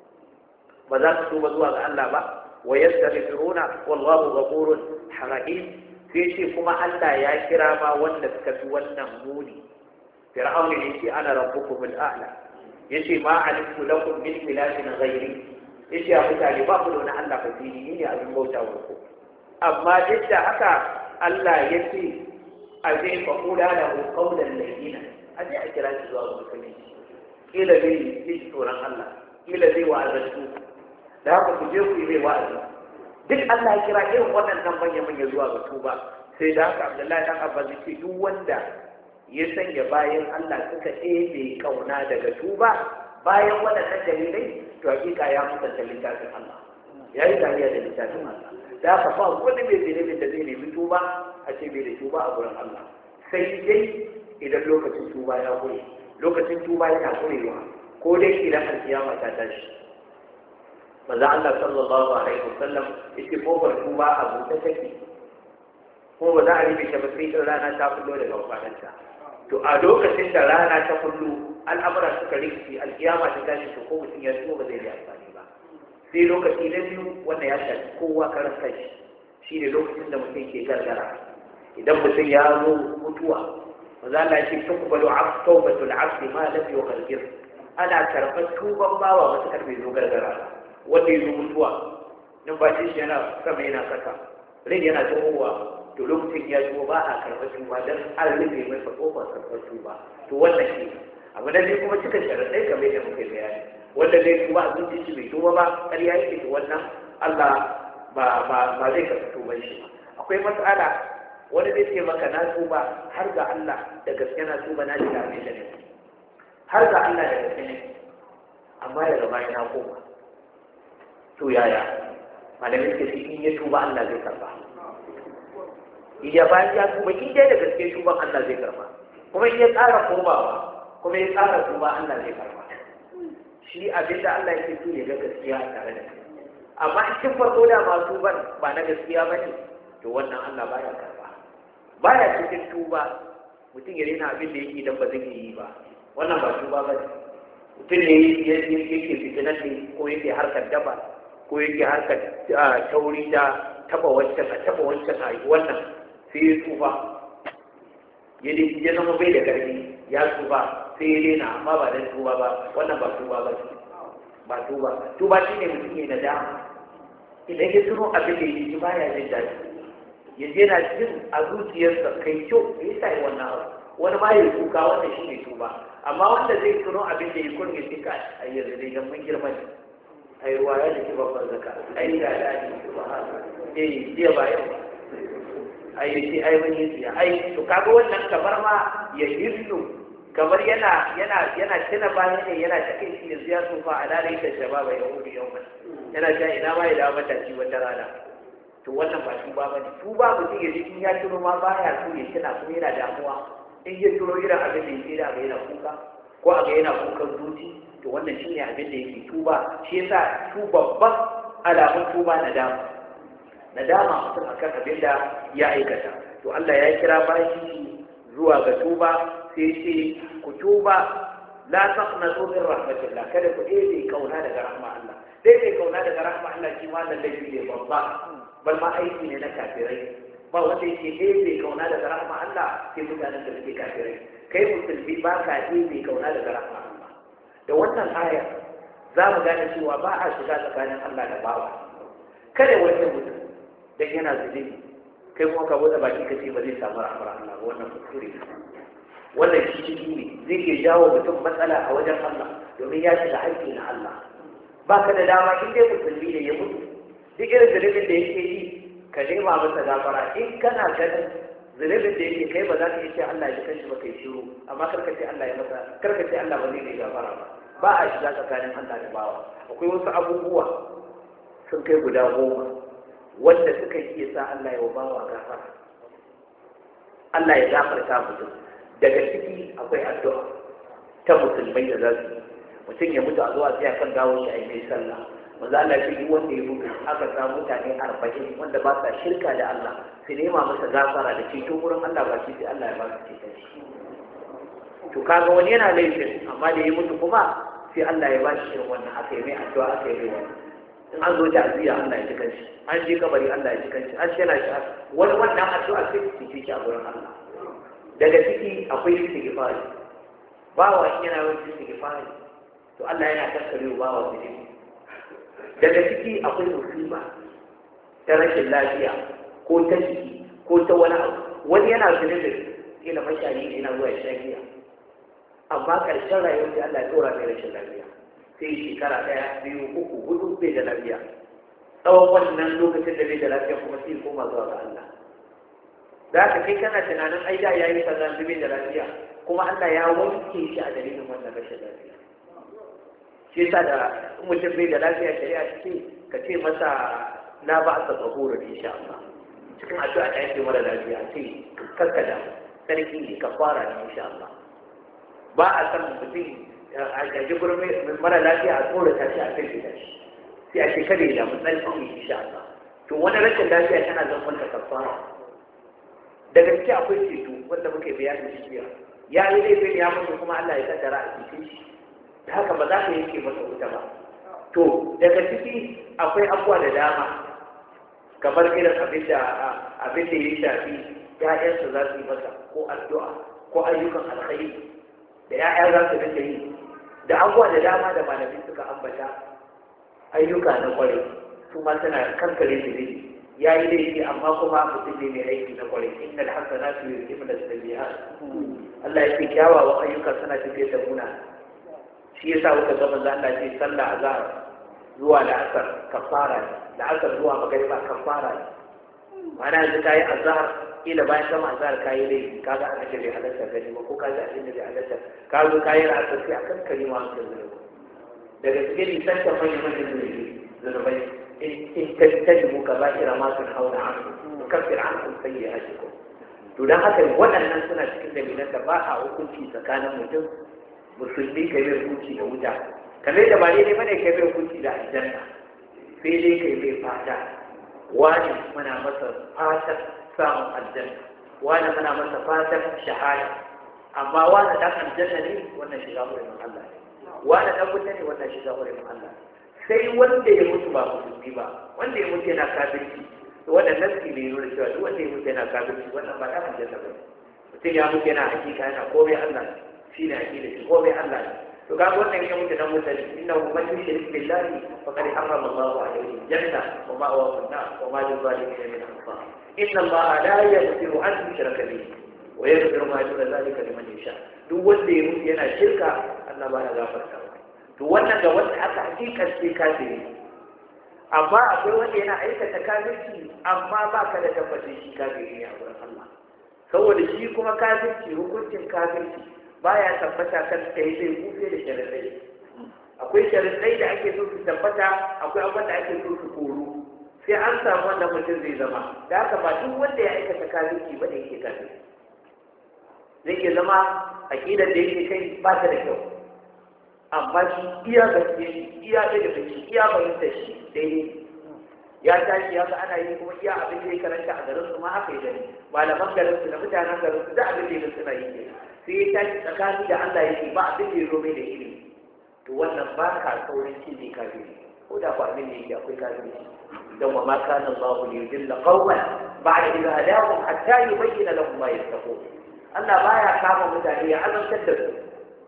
ba za su tuba zuwa ga Allah ba wa yastaghfiruna wallahu ghafurun halim sai ce kuma Allah ya kira ma wanda suka fi wannan muni fir'auna ne ce ana rabbukumul a'la yace ma alimtu lakum min ilahin ghairi yace a mutane ba ku da wani Allah fasiri ne abin bautawar ku amma duk da haka Allah yace azai fa kula da qawlan layyina azai a kira shi zuwa ga musulunci kila zai yi tsoron Allah kila zai wa'azantu da haka ku je ku yi mai wa'azi duk Allah ya kira irin waɗannan manya zuwa ga tuba sai da haka Abdullahi dan Abbas ce duk wanda ya sanya bayan Allah suka ɗebe kauna daga tuba bayan waɗannan dalilai to hakika ya musanta littafin Allah ya yi dariya da littafin Allah da haka fa wani mai zunubin da zai nemi tuba a ce bai da tuba a gurin Allah sai dai idan lokacin tuba ya kure lokacin tuba yana kurewa ko dai idan alkiyama ta tashi manzo Allah sallallahu alaihi wasallam yake kofar tuba a buɗe take ko ba za a rufe ta ba sai rana ta kullo daga wafananta to a lokacin da rana ta kullo al'amura suka rikici alkiyama ta tashi to ko mutum ya tuba ba zai yi amfani ba sai lokaci na biyu wanda ya shafi kowa karan kanshi shi ne lokacin da mutum ke gargara idan mutum ya zo mutuwa maza Allah ya ce tuqbalu tawbatul 'abdi ma lam yughargir ana karɓar tuban bawa matakar bai zo gargara wanda ya zo mutuwa numfashin shi yana sama yana kasa rai yana tsohuwa to lokacin ya zo ba a karɓar tuba don an rufe mai kofar karɓar tuba to wannan shi abu na biyu kuma cika sharaɗai kamar yadda muka bayani wanda zai tuba a zuci shi bai tuba ba ƙarya yake to wannan Allah ba zai karɓi tuban shi ba akwai mas'ala wani zai ce maka na tuba har ga Allah da gaske na tuba na shiga mai da ne har ga Allah da gaske ne amma daga baya na koma to yaya malamin ke in ya tuba Allah zai karba iya bayan ya tuba in dai da gaske tuban Allah zai karba kuma in ya tsara komawa kuma ya tsara tuba Allah zai karba shi abinda Allah yake so ya ga gaskiya tare da kai amma in kin farko da ma tuban ba na gaskiya bane to wannan Allah baya karba baya cikin tuba mutum ya rena abin da yake dan ba zai yi ba wannan ba tuba bane mutum ne yake fitinan ne ko yake harkar daba ko yake harkar tauri da taba wancan a wannan sai ya tuba ya zama bai da karfi ya tuba sai ya rena amma ba dan tuba ba wannan ba tuba ba ba tuba shi ne mutum ne na dama idan ya tuno abin da ya ji baya jin daɗi ya je na jin a zuciyarsa kai kyau da ya sa wannan abu wani ma ya kuka wannan shi ne tuba amma wanda zai tuno abin da ya kurge shi ka a yanzu dai dan mun girma ne ai ruwa ya jiki babban zaka ai da dadi subhana jiya ba yau ai sai ai mun yi jiya ai to kaga wannan kamar ma ya hirnu kamar yana tuna bayan ne yana cikin shi yanzu ya tsufa a lalai da shababa ya hudu yau yana ta ina ma ya dawo matashi wata rana to wannan ba tuba ba ne tuba mutum ya ji in ya tuno ma baya so ya tuna kuma yana damuwa in ya tuno irin abin da yake da ga yana kuka ko a ga yana kukan zuci to wannan shine abin da yake tuba shi yasa babban alamun tuba nadama mutum akan abin da ya aikata to Allah ya kira bashi zuwa ga tuba sai ce ku tuba la taqnatu min rahmatillah kada ku dai kauna daga rahma Allah dai kauna daga rahma Allah shi ma da laifi ne babba bal ma aiki ne na kafirai ba wanda yake dai kauna daga rahma Allah sai mutanen da suke kafirai kai musulmi ba ka dai kauna daga rahma Allah da wannan aya za mu gane cewa ba a shiga tsakanin Allah da bawa. Kada wani mutum dan yana zunubi kai kuma ka bude baki ka ce ba zai samu rahmar Allah ba, wannan kuskure wannan shi ne zai iya jawo mutum matsala a wajen Allah domin ya shiga haƙƙi na Allah. Ba ka da dama in dai musulmi ne ya mutu duk irin zunubin da yake yi ka nema masa gafara. In kana ganin zunubin da yake kai ba za ka iya ce Allah ya ji kanshi ba kai shiru, amma karka ce Allah ya masa, karka ce Allah ba zai mai gafara ba. Ba a shiga tsakanin Allah da bawa. Akwai wasu abubuwa sun kai guda 10 wanda suka iya sa Allah ya bawa gafara, Allah ya gafarta mutum. Daga ciki akwai addu'a ta musulmai da za su yi. Mutum ya mutu a zuwa sai kan gawo shi a yi mai sallah. Manzo Allah ya ce wanda ya mutu aka samu mutane 40 wanda ba sa shirka da Allah su nema masa gafara da ceto wurin Allah ba shi sai Allah ya ba su ceto shi. To kaga wani yana laifin amma da ya mutu kuma sai Allah ya ba shi irin wannan, aka yi mai addu'a, aka yi mai wannan. In an zo ta'aziyya Allah ya ji kanshi, an je kabari Allah ya ji kanshi, an shela shi wani wannan addu'a sai su ci shi a gurin Allah. Daga ciki akwai istighfari. Bawa yana yawan istighfari to Allah yana kankare bawa zunubi. Daga ciki akwai musiba ta rashin lafiya ko ta ciki ko ta wani abu. Wani yana zunubi ila mashari ne yana zuwa ya sha giya, amma ƙarshen rayuwar da Allah ya tsora mai rashin lafiya sai shekara 1, 2, 3, 4 bai da lafiya. Tsawon wannan lokacin da bai da lafiya kuma sai koma zuwa ga Allah. Da haka kai kana tunanin ai da yayi kaza bai da lafiya, kuma Allah ya wanke shi a dalilin wannan rashin lafiya. Shi yasa da mutum bai da lafiya shari'a ce ka ce masa la ba sa tsahuru insha Allah. Cikin addu'a da yake mara lafiya ce karkada sarki ne ka fara ne insha Allah. Ba a san mutum a gaji gurin mara lafiya a tsorata shi a kai gida shi sai a shekara da mutsal ne insha Allah. To wani rashin lafiya tana zama ta kafara. Daga ciki akwai ceto wanda muke bayani shi jiya. Ya yi laifin ya mutu kuma Allah ya kaddara a cikin shi. Da haka ba za ka yanke masa wuta ba. To daga ciki akwai abubuwa da dama kamar irin abin da ya shafi ‘ya'yansa za su yi masa ko addu'a ko ayyukan alkhairi da ‘ya'ya za su dinga yi da abubuwa da dama da malami suka ambata ayyuka na kwarai su ma suna kankare su ne ya yi laifi amma kuma mutum ne mai aiki na kwarai innal hasanatu yuzhibna as-sayyi'at Allah ya ce kyawawan ayyuka suna tafiyar da muna. Shi yasa kuka ga manzo Allah ce sallah azhar zuwa la'asar kafara ne, la'asar zuwa magriba kafara ne. Ma'ana yanzu kayi azhar kila bayan gama azhar kayi laifi kaga aka ce bai halatta gani ba ko kaga abin da bai halatta ka zo kayi la'asar sai akan kalima hankali zunubi. Daga cikin lisantar manyan zunubai in tattajibu kaba'ira ma tunhauna anhu nukaffir ankum sayyi'atikum. To dan haka waɗannan suna cikin dalilan da ba a hukunci tsakanin mutum musulmi kai mai hukunci da wuta, kamar da ba ne bane kai mai hukunci da aljanna, sai dai kai mai fata wani muna masa fatan samun aljanna, wani muna masa fatan shahada, amma wani dan aljanna ne wannan shiga wurin Allah ne, wani dan wuta ne wannan shiga wurin Allah. Sai wanda ya mutu ba musulmi ba, wanda ya mutu yana kafirci, to wannan nasi ne nuna cewa duk wanda ya mutu yana kafirci wannan ba dan aljanna ba. Mutum ya mutu yana hakika yana komai Allah shi ne ake da shi komai Allah ne. To ga wannan ya mutu dan mutane innahu man yushrik billahi faqad harrama Allahu alayhi janna wa ma'wahu an-nar wa ma lil-zalimin min ansar. Inna Allaha la yaghfiru an yushraka bihi wa yaghfiru ma duna dhalika liman yasha. Duk wanda ya mutu yana shirka Allah ba ya gafarta. To wannan ga wanda aka hakikance kafiri. Amma akwai wanda yana aikata kafirci amma ba ka da tabbacin shi kafiri ne a wurin Allah. Saboda shi kuma kafirci hukuncin kafirci baya tabbata kan sai sai kufe da sharadai. Akwai sharadai da ake so su tabbata, akwai abin da ake so su koro. Sai an samu wanda mutum zai zama. Da haka ba duk wanda ya aikata kafirci ba da yake kafirci. Zai iya zama aqidar da yake kai ba ta da kyau. Amma shi iya gaske shi, iya da shi, iya bayyana shi daidai. Ya tashi ya ga ana yi kuma iya abin da ya karanta a garin su ma haka ya gani. Malaman garin su da mutanen garin su da abin da ya suna yi sai ya tashi tsakani da Allah yake ba abin da ya zo mai da ilimi. To wannan ba ka saurin shi ne kafiri, ko da ku abin da yake akwai kafiri. Dan wa ma kana Allahu li yudilla qauman ba'da idh hadahum hatta yubayyana lahum ma yattaqun. Allah baya kama mutane ya azantar da su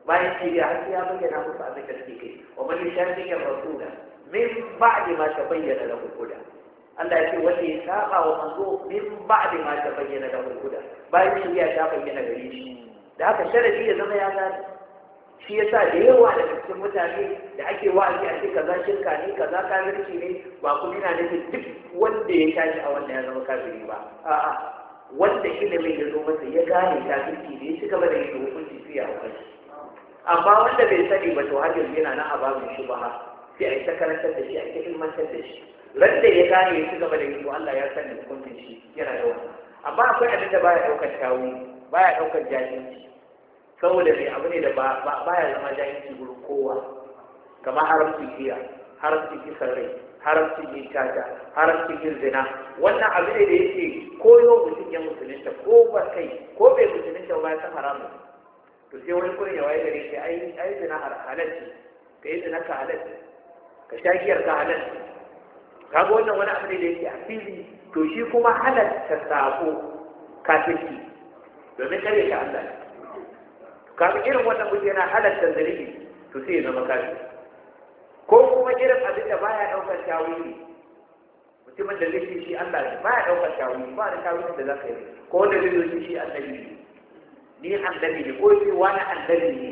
bayan shiriya har sai ya bayyana musu abin da suke kai wa man yushaqiqir rasula min ba'di ma tabayyana lahu al-huda Allah ya ce wanda ya saba wa manzo min ba'di ma tabayyana lahu al-huda bayan shiriya ta bayyana gare shi da haka sharadi ya zama ya gane shi yasa da yawa daga cikin mutane da ake wa'azi a ce kaza shirka ne kaza kafirci ne ba kuma yana nufin duk wanda ya tashi a wannan ya zama kafiri ba a'a wanda ilimin ya zo masa ya gane kafirci ne ya ci gaba da yin hukunci fiye a kanshi amma wanda bai sani ba to hajjar yana na ababin shubha sai a yi ta karantar da shi a yi ta ilmantar da shi randa ya gane ya ci gaba da yin Allah ya sani hukuncin shi yana da wannan amma akwai abin da baya daukar tawili baya daukar jahilci saboda mai abu ne da baya zama jahilci gurin kowa kamar haramcin giya haramcin kisan rai haramcin yin caca haramcin yin zina wannan abu ne da yake koyo mutum ya musulunta ko ba kai ko bai musulunta ba ya san haramun to sai wani kurin ya waye gare shi ai zina halal ce ka yi zina ka halal ka sha giyar ka halal kaga wannan wani abu ne da yake a fili to shi kuma halatta sako kafirci domin kare ka Allah kaga irin wannan mutum yana halatta zalimi to sai ya zama kafiri ko kuma irin abin da baya daukar tawili mutumin da zai shi Allah ne baya daukar tawili ba da tawilin da zaka yi ko wanda zai shi annabi ni annabi ne ko shi wani annabi ne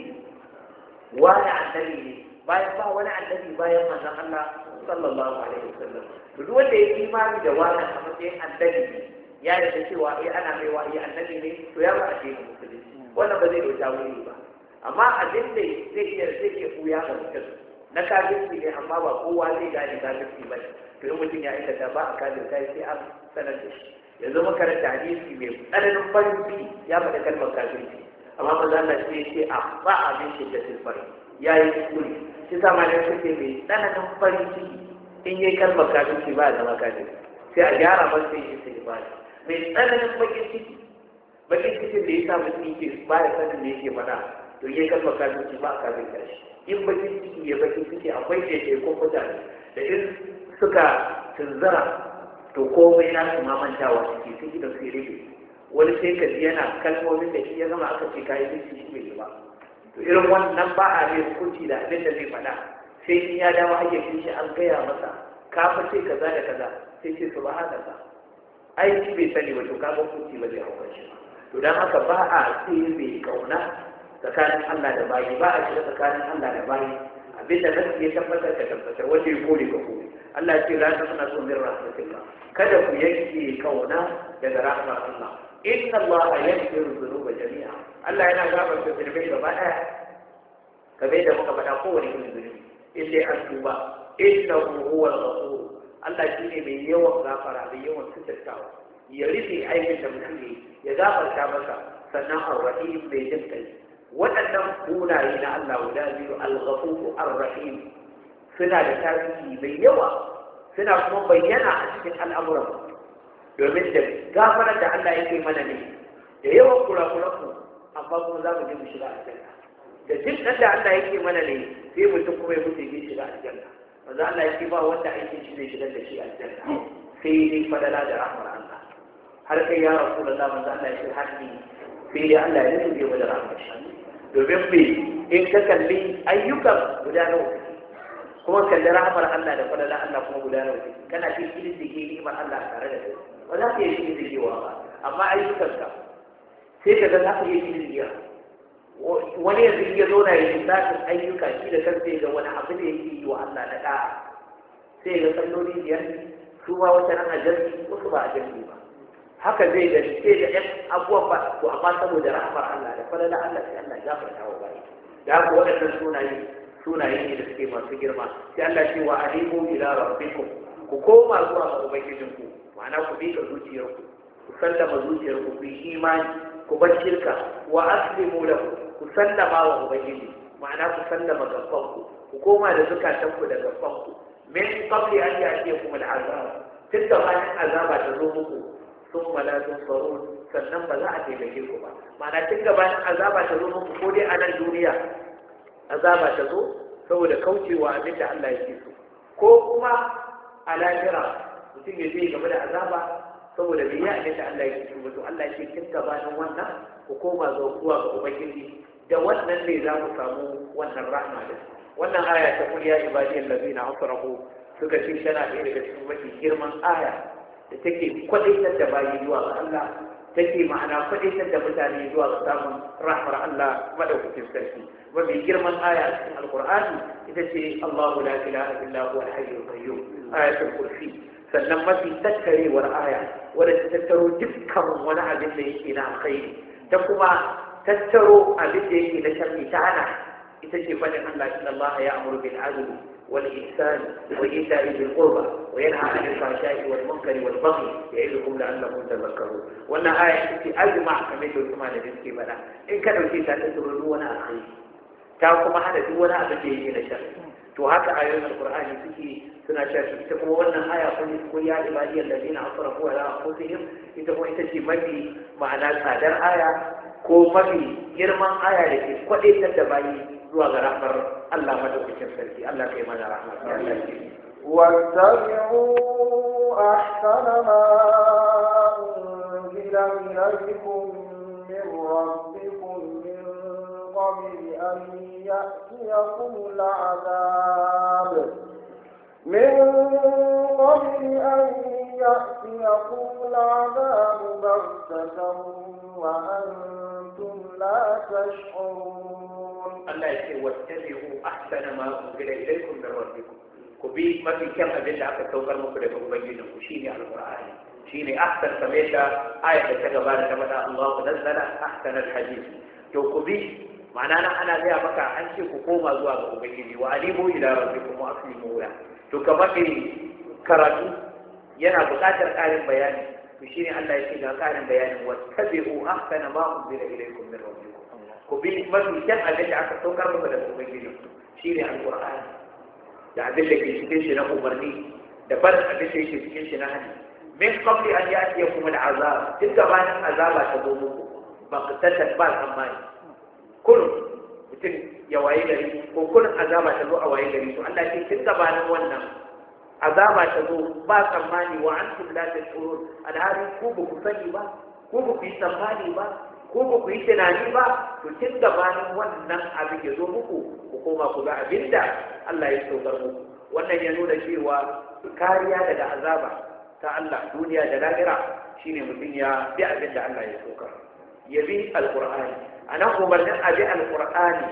bayan ba wani annabi bayan manzon Allah sallallahu alaihi wasallam to duk wanda ya imani da wani a matsayin annabi ya yarda cewa ana mai wa'ayi annabi ne to ya ba a cikin musulunci wannan ba zai dauka wuri ba amma abin da zai iya kuya ga mutum na kafirci ne amma ba kowa zai gane kafirci ba to in mutum ya aikata ba a kafir kai sai an sanar da shi yanzu makaranta hadisi mai tsananin farin ciki ya faɗa kalmar kafirci amma maza Allah sai ya ce a ba abin shi da tilfari ya yi kuskure shi sa ma ne suke mai tsananin farin ciki in yi kalmar kafirci ba a zama kafir sai a gyara masa yin istighfar mai tsananin bakin ciki bakin cikin da ya sa mutum yake ba ya sanin da yake faɗa to yi kalmar kafirci ba a kafin kashi in bakin ciki ya bakin ciki akwai ɗaiɗaikun mutane da in suka tunzara to komai na su mamantawa suke sun gidan su rage wani sai ka ji yana kalmomin da shi ya zama aka ce kayi miki shi bai ba to irin wannan ba a mai hukunci da abin da zai faɗa sai in ya dawo hayyacin shi an gaya masa ka fa ce kaza da kaza sai ce subhanallah ai shi bai sani ba to ka ga hukunci ba zai hauka shi to dan haka ba a sai bai kauna tsakanin Allah da bayi ba a shiga tsakanin Allah da bayi abinda nasu ya tabbatar ka tabbatar wanda ya kore ka kore Allah ya ce la tasna sun min rahmatillah kada ku yanke kauna daga rahmar Allah inna Allah yaghfiru dhunuba jami'a Allah yana gafarta zunubai gaba daya kabe da muka faɗa kowane irin zunubi in dai an tuba innahu huwal ghafur Allah shine mai yawan gafara mai yawan sutartawa ya rufe aikin da mutum ya gafarta masa sannan ar-rahim mai jin kai waɗannan sunaye na Allah guda biyu al-ghafur ar-rahim suna da tasiri mai yawa suna kuma bayyana a cikin al'amuran domin da gafarar da Allah yake mana ne da yawan kurakuranmu amma kuma za mu je mu shiga aljanna da duk da Allah yake mana ne sai mutum kuma ya mutu ya shiga aljanna manzo Allah yake ba wanda aikin shi zai shigar da shi aljanna sai dai fadala da rahmar Allah har kai ya rasulullah manzo Allah yake haddi sai dai Allah ya nufi mu da rahmar shi domin me in ka kalli ayyukan guda nawa kuma kalli rahmar Allah da fadala Allah kuma guda nawa kana cikin ilimi ni'imar Allah tare da kai ba za ka yi ilimi ba amma ayyukanka sai ka ga za ka yi ilimi wani yanzu ya zo na yi lissafin ayyuka shi da kansa ga wani abu da yake yi wa Allah na ɗa'a sai ga salloli biyar su ba wata nan a jami'i wasu ba a jami'i ba haka zai ga sai da ɗan abubuwan ba to amma saboda rahmar Allah da falala Allah sai Allah ya gafarta wa bayi da haka waɗannan sunaye ne da suke masu girma sai Allah ce wa alimu ila rabbikum ku koma zuwa ga ubangijinku ma'ana ku bi ga zuciyarku ku sallama zuciyarku ku yi imani ku bar shirka wa aslimu lahu ku sallama wa ubangiji ma'ana ku sallama gabanku ku koma da zukatanku da gabanku min qabli an ya'tiyakum al'azab tun da bayan azaba ta zo muku thumma la tunsarun sannan ba za a taimake ku ba ma'ana tun da bayan azaba ta zo muku ko dai a nan duniya azaba ta zo saboda kaucewa abin da Allah yake so ko kuma a lahira mutum ya je game da azaba saboda bai yi abin da Allah yake so to Allah yake kin gabanin wannan ku koma zuwa ga ubangiji da wannan ne za mu samu wannan rahma da wannan aya ta kul ya ibadiyal ladina asrafu suka ce tana ɗaya daga cikin mafi girman aya da take kwadaitar da bayi zuwa ga Allah take ma'ana kwadaitar da mutane zuwa ga samun rahmar Allah madaukakin sarki mafi girman aya a cikin alqur'ani ita ce Allahu la ilaha illa huwa al-hayyul qayyum ayatul kursi sannan mafi tattarewar aya wadda ta tattaro dukkan wani abin da yake na alkhairi ta kuma tattaro abin da yake na sharri ta hana ita ce fadin Allah inna Allah ya'muru bil adli wal ihsan wa ita'i bil qurba wa yanha 'anil fahsha'i wal munkari wal baghi ya'idukum la'allakum tadhakkarun wannan aya ita ce ajma kamar da kuma da suke bada in ka dauke ta tattaro duk wani alkhairi ta kuma hada duk wani abin da yake na sharri to haka ayoyin alqur'ani suke suna cewa ita kuma wannan aya kun ya ibadiyal ladina asrafu ala anfusihim ita kuma ita ce mafi ma'ana tsadar aya ko mafi girman aya da ke kwadaitar da bayi zuwa ga rahmar Allah madaukakin sarki Allah kai mana rahmar ya Allah ce واتبعوا أحسن ما أنزل إليكم من ربكم من قبل أن يأتيكم العذاب بغتة وأنتم لا تشعرون الله يقول واتبعوا أحسن ما أنزل إليكم من ربكم كبي ما في كم أدلة أكثر توقع مكرة وبينه وشيني على القرآن شيني أحسن سميتها آية تجبار كما الله نزل أحسن الحديث تو كبي معنانا أنا زي بكا أنشي كوما زوا وبيني وأنيبوا إلى ربكم وأسلموا له to kamar karatu yana buƙatar ƙarin bayani to shine Allah ya ce ga ƙarin bayani wattabi'u ahsana ma unzila ilaykum min rabbikum ku bi mafi kyan abin da aka saukar muku daga ubangiji shine alqur'ani da abin da ke cikin shi na umarni da barin abin da yake cikin shi na hani min qabli an ya'tiyakum al'azab tun gabanin azaba ta zo muku ba ku tattaɓa tsammani kullum mutum ya waye gari ko kullum azaba ta zo a waye gari to Allah ce kin gabanin wannan azaba ta zo ba tsammani wa antum la tashurun alhali ku ba ku sani ba ku ba ku yi tsammani ba ku ba ku yi tunani ba to kin gabanin wannan abin ya zo muku ku koma ku ga abinda Allah ya saukar muku wannan ya nuna cewa kariya daga azaba ta Allah duniya da lahira shine mutum ya bi abinda Allah ya saukar ya bi alqur'ani ana umarnin abi alqur'ani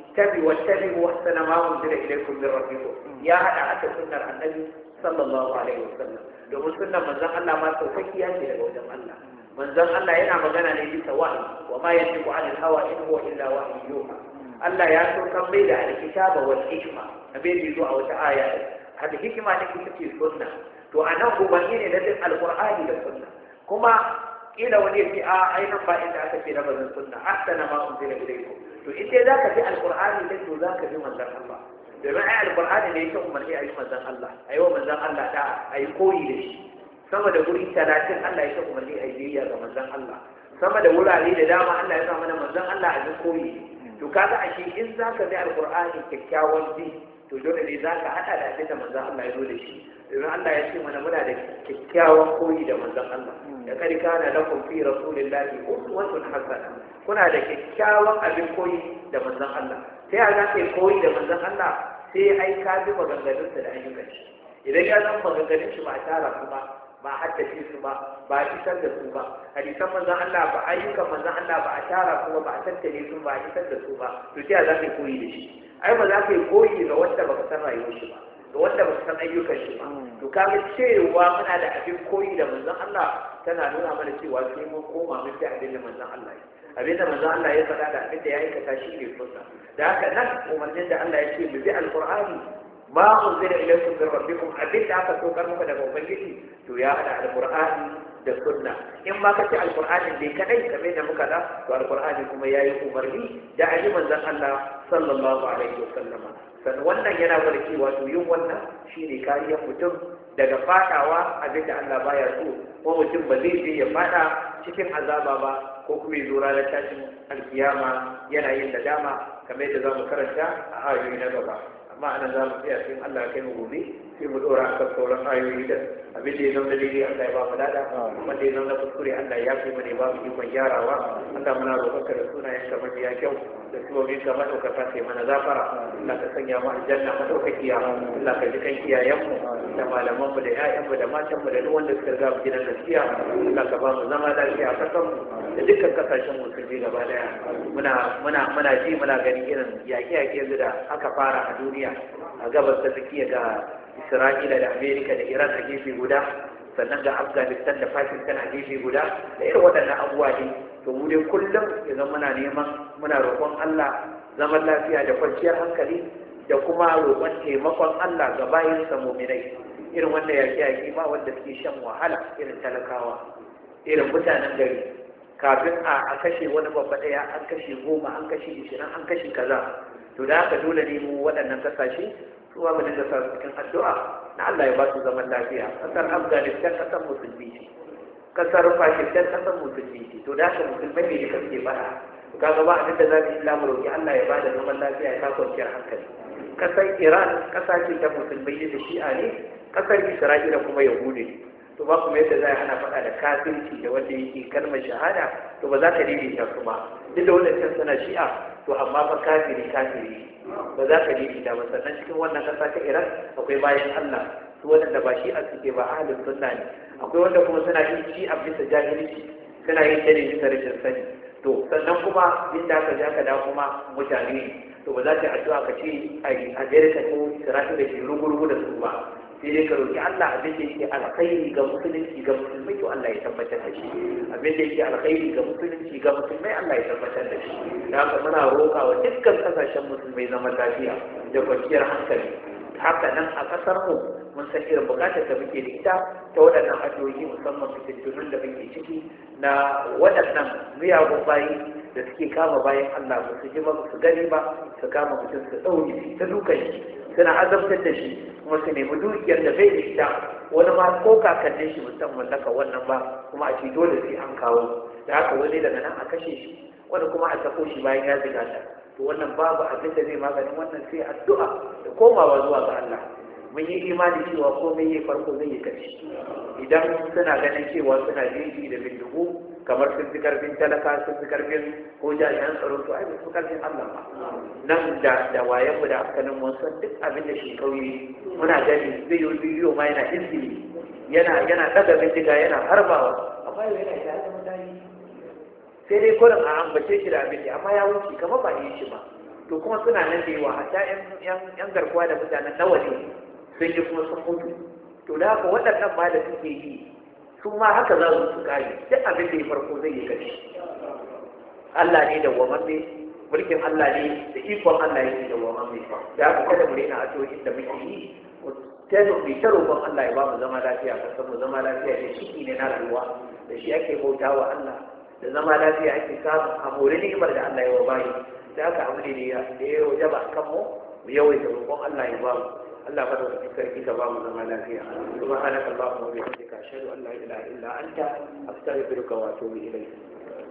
واتبعوا احسن ما انزل اليكم من ربكم يا هذا aka sunnar annabi sallallahu alaihi wasallam domin sunnar manzon Allah ma sauƙiya ce daga wajen Allah manzon Allah yana magana ne bisa wahyi wa ma yantiqu anil hawa in huwa illa wahyu yuha Allah ya saukar mai da alkitaba wal hikma abin da zo a wata aya hada hikima ne ita ce sunna to anan ubangi ne da alqur'ani da sunna kuma kila wani ya ce a ainihin ba inda aka ce na bazin sunna ahsana ma unzila ilaykum to ita za ka bi alqur'ani da to za ka bi manzon Allah domin ai alqur'ani ne yake umarni ayi manzon Allah ayi wa manzon Allah da ayi koyi da shi sama da guri 30 Allah yake umarni ayi biyayya ga manzon Allah sama da wurare da dama Allah ya sa mana manzon Allah a bin koyi to kaga ashe in za ka bi alqur'ani kyakkyawan bi to dole ne za ka hada da abin da manzon Allah ya zo da shi domin Allah ya ce mana muna da kyakkyawan koyi da manzon Allah da kari kana lakum fi rasulillahi uswatun hasana kuna da kyakkyawan abin koyi da manzon Allah sai a za ka yi koyi da manzon Allah sai ai ka bi maganganunsa da ayyukan shi idan ya zama maganganun shi ba a tara su ba ba a haddace su ba ba a isar da su ba hadisan manzon Allah ba ayyukan manzon Allah ba a tara su ba a tattale su ba a isar da su ba to sai a za ka yi koyi da shi ai ba za ka yi koyi ga wanda baka san rayuwar shi ba ga wanda baka san ayyukan shi ba to kaga cewa muna da abin koyi da manzon Allah tana nuna mana cewa sai mun koma mun ji abin da manzon Allah ya abin da manzon Allah ya faɗa da abin da ya aikata shi ne sunna da haka nan umarnin da Allah ya ce mu bi alqur'ani ma unzila ilaykum min rabbikum abin da aka saukar muku daga ubangiji to ya hada alqur'ani da sunna in ma kace alqur'ani dai kadai kamar da muka da to alqur'ani kuma yayi umarni da ayi manzon Allah sallallahu alaihi wasallama san wannan yana gwada cewa to yin wannan shine kariyar mutum daga fadawa abin da Allah baya so ko mutum ba zai je ya fada cikin azaba ba ko kuma ya zo ranar tashin alkiyama yana yin nadama kamar yadda zamu karanta a ayoyi na gaba amma anan zamu tsaya cikin Allah ya kai mu gobe sai mu dora akan sauran ayoyi da abin da ya zama daidai Allah ya ba mu lada wanda ya zama kuskure Allah ya fi mana ba mu ikon gyarawa Allah muna roƙonka da sunayen ka mafiya kyau da suwomin ka madaukaka sai mana zafara Allah ka sanya mu aljanna madaukakiya Allah ka ji kan iyayenmu da malamanmu da ƴaƴanmu da matanmu da duk wanda suka riga mu gidan gaskiya Allah ka ba mu zama lafiya a kasanmu da dukkan kasashen musulmi gaba daya muna ji muna gani irin yaƙe-yaƙe yanzu da aka fara a duniya a gabas ta tsakiya ga Isra'ila da Amerika da Iran a gefe guda sannan ga Afghanistan da Pakistan a gefe guda da irin waɗannan abubuwa ne to mu dai kullum idan muna neman muna roƙon Allah zaman lafiya da kwanciyar hankali da kuma roƙon taimakon Allah ga bayin sa mu'minai irin wanda yaƙe-yaƙe ba wanda suke shan wahala irin talakawa irin mutanen gari kafin a kashe wani babba ɗaya an kashe 10 an kashe 20 an kashe kaza to da haka dole ne mu waɗannan kasashe suwa mu dinga sa cikin addu'a na Allah ya ba su zaman lafiya kasar Afghanistan kasar musulmi ce kasar Pakistan kasar musulmi ce to da haka musulmai ne da suke fara kaga ba abin da za mu yi lamu roki Allah ya ba da zaman lafiya ya kawo kwanciyar hankali kasar Iran kasa ce ta musulmai da shi'a ne kasar Isra'ila kuma yahudi to ba kuma yadda za a hana faɗa da kafirci da wanda yake kalmar shahada to ba za ka daidaita su ba duk da wannan suna shi'a to amma fa kafiri ba za ka daidaita ba sannan cikin wannan ƙasa ta Iran akwai bayan Allah su waɗanda ba shi'a suke ba ahlus sunna ne akwai wanda kuma suna yin shi'a bisa jahilci suna yin ta ne bisa rashin sani to sannan kuma inda aka ja ka da kuma mutane ne to ba za ka addu'a ka ce a Amerika ko Isra'ila ke rugurugu da su ba sai dai ka roki Allah abin da yake alkhairi ga musulunci ga musulmai to Allah ya tabbatar da shi abin da yake alkhairi ga musulunci ga musulmai Allah ya tabbatar da shi da haka muna roƙa wa dukkan kasashen musulmai zaman lafiya da kwanciyar hankali haka nan a kasar mu mun san irin bukatar da muke da ita ta waɗannan addu'o'i musamman fitattunun da muke ciki na waɗannan miyagun bayi da suke kama bayan Allah ba su ji ba su gani ba su kama mutum su ɗaure ta dukan shi suna azabtar da shi kuma su nemi dukiyar da bai da ita wani ma ko kakannin shi musamman mallaka wannan ba kuma a ce dole sai an kawo da haka wani daga nan a kashe shi wani kuma a sako shi bayan ya ziga ta to wannan babu abin da zai maganin wannan sai addu'a da komawa zuwa ga Allah mun yi imani cewa komai yi farko zai yi kashi idan suna ganin cewa suna jeji da bindigu kamar sun fi karfin talaka sun fi karfin ko jami'an tsaro to ai su karfin Allah ba nan da wayan mu da hankalin mun san duk abin da shi kauye muna gani zai yi bidiyo ma yana izini yana daga bindiga yana harbawa amma yau yana tare da mutane sai dai kurin a ambace shi da abin amma ya wuce kamar ba yi shi ba to kuma suna nan da yawa hatta yan garkuwa da mutanen nawa ne sun yi kuma sun mutu to da haka waɗannan ma da suke yi su ma haka za su kare duk abin da ya farko zai yi gari Allah ne da wamanne mulkin Allah ne da ikon Allah yake da wamanne da haka kada mu rena addu'o'in da muke yi ta roƙon Allah ya ba mu zama lafiya ka san mu zama lafiya da shi ne na rayuwa da shi ake bautawa Allah da zama lafiya ake samu a more ni'imar da Allah ya wa bayi da haka abu ne da ya wajaba a kanmu mu yawaita roƙon Allah ya ba mu Allah ka dauki sarki ka ba mu zama lafiya subhanaka allahumma wa bihamdika ashhadu an la ilaha illa anta astaghfiruka wa atubu ilayk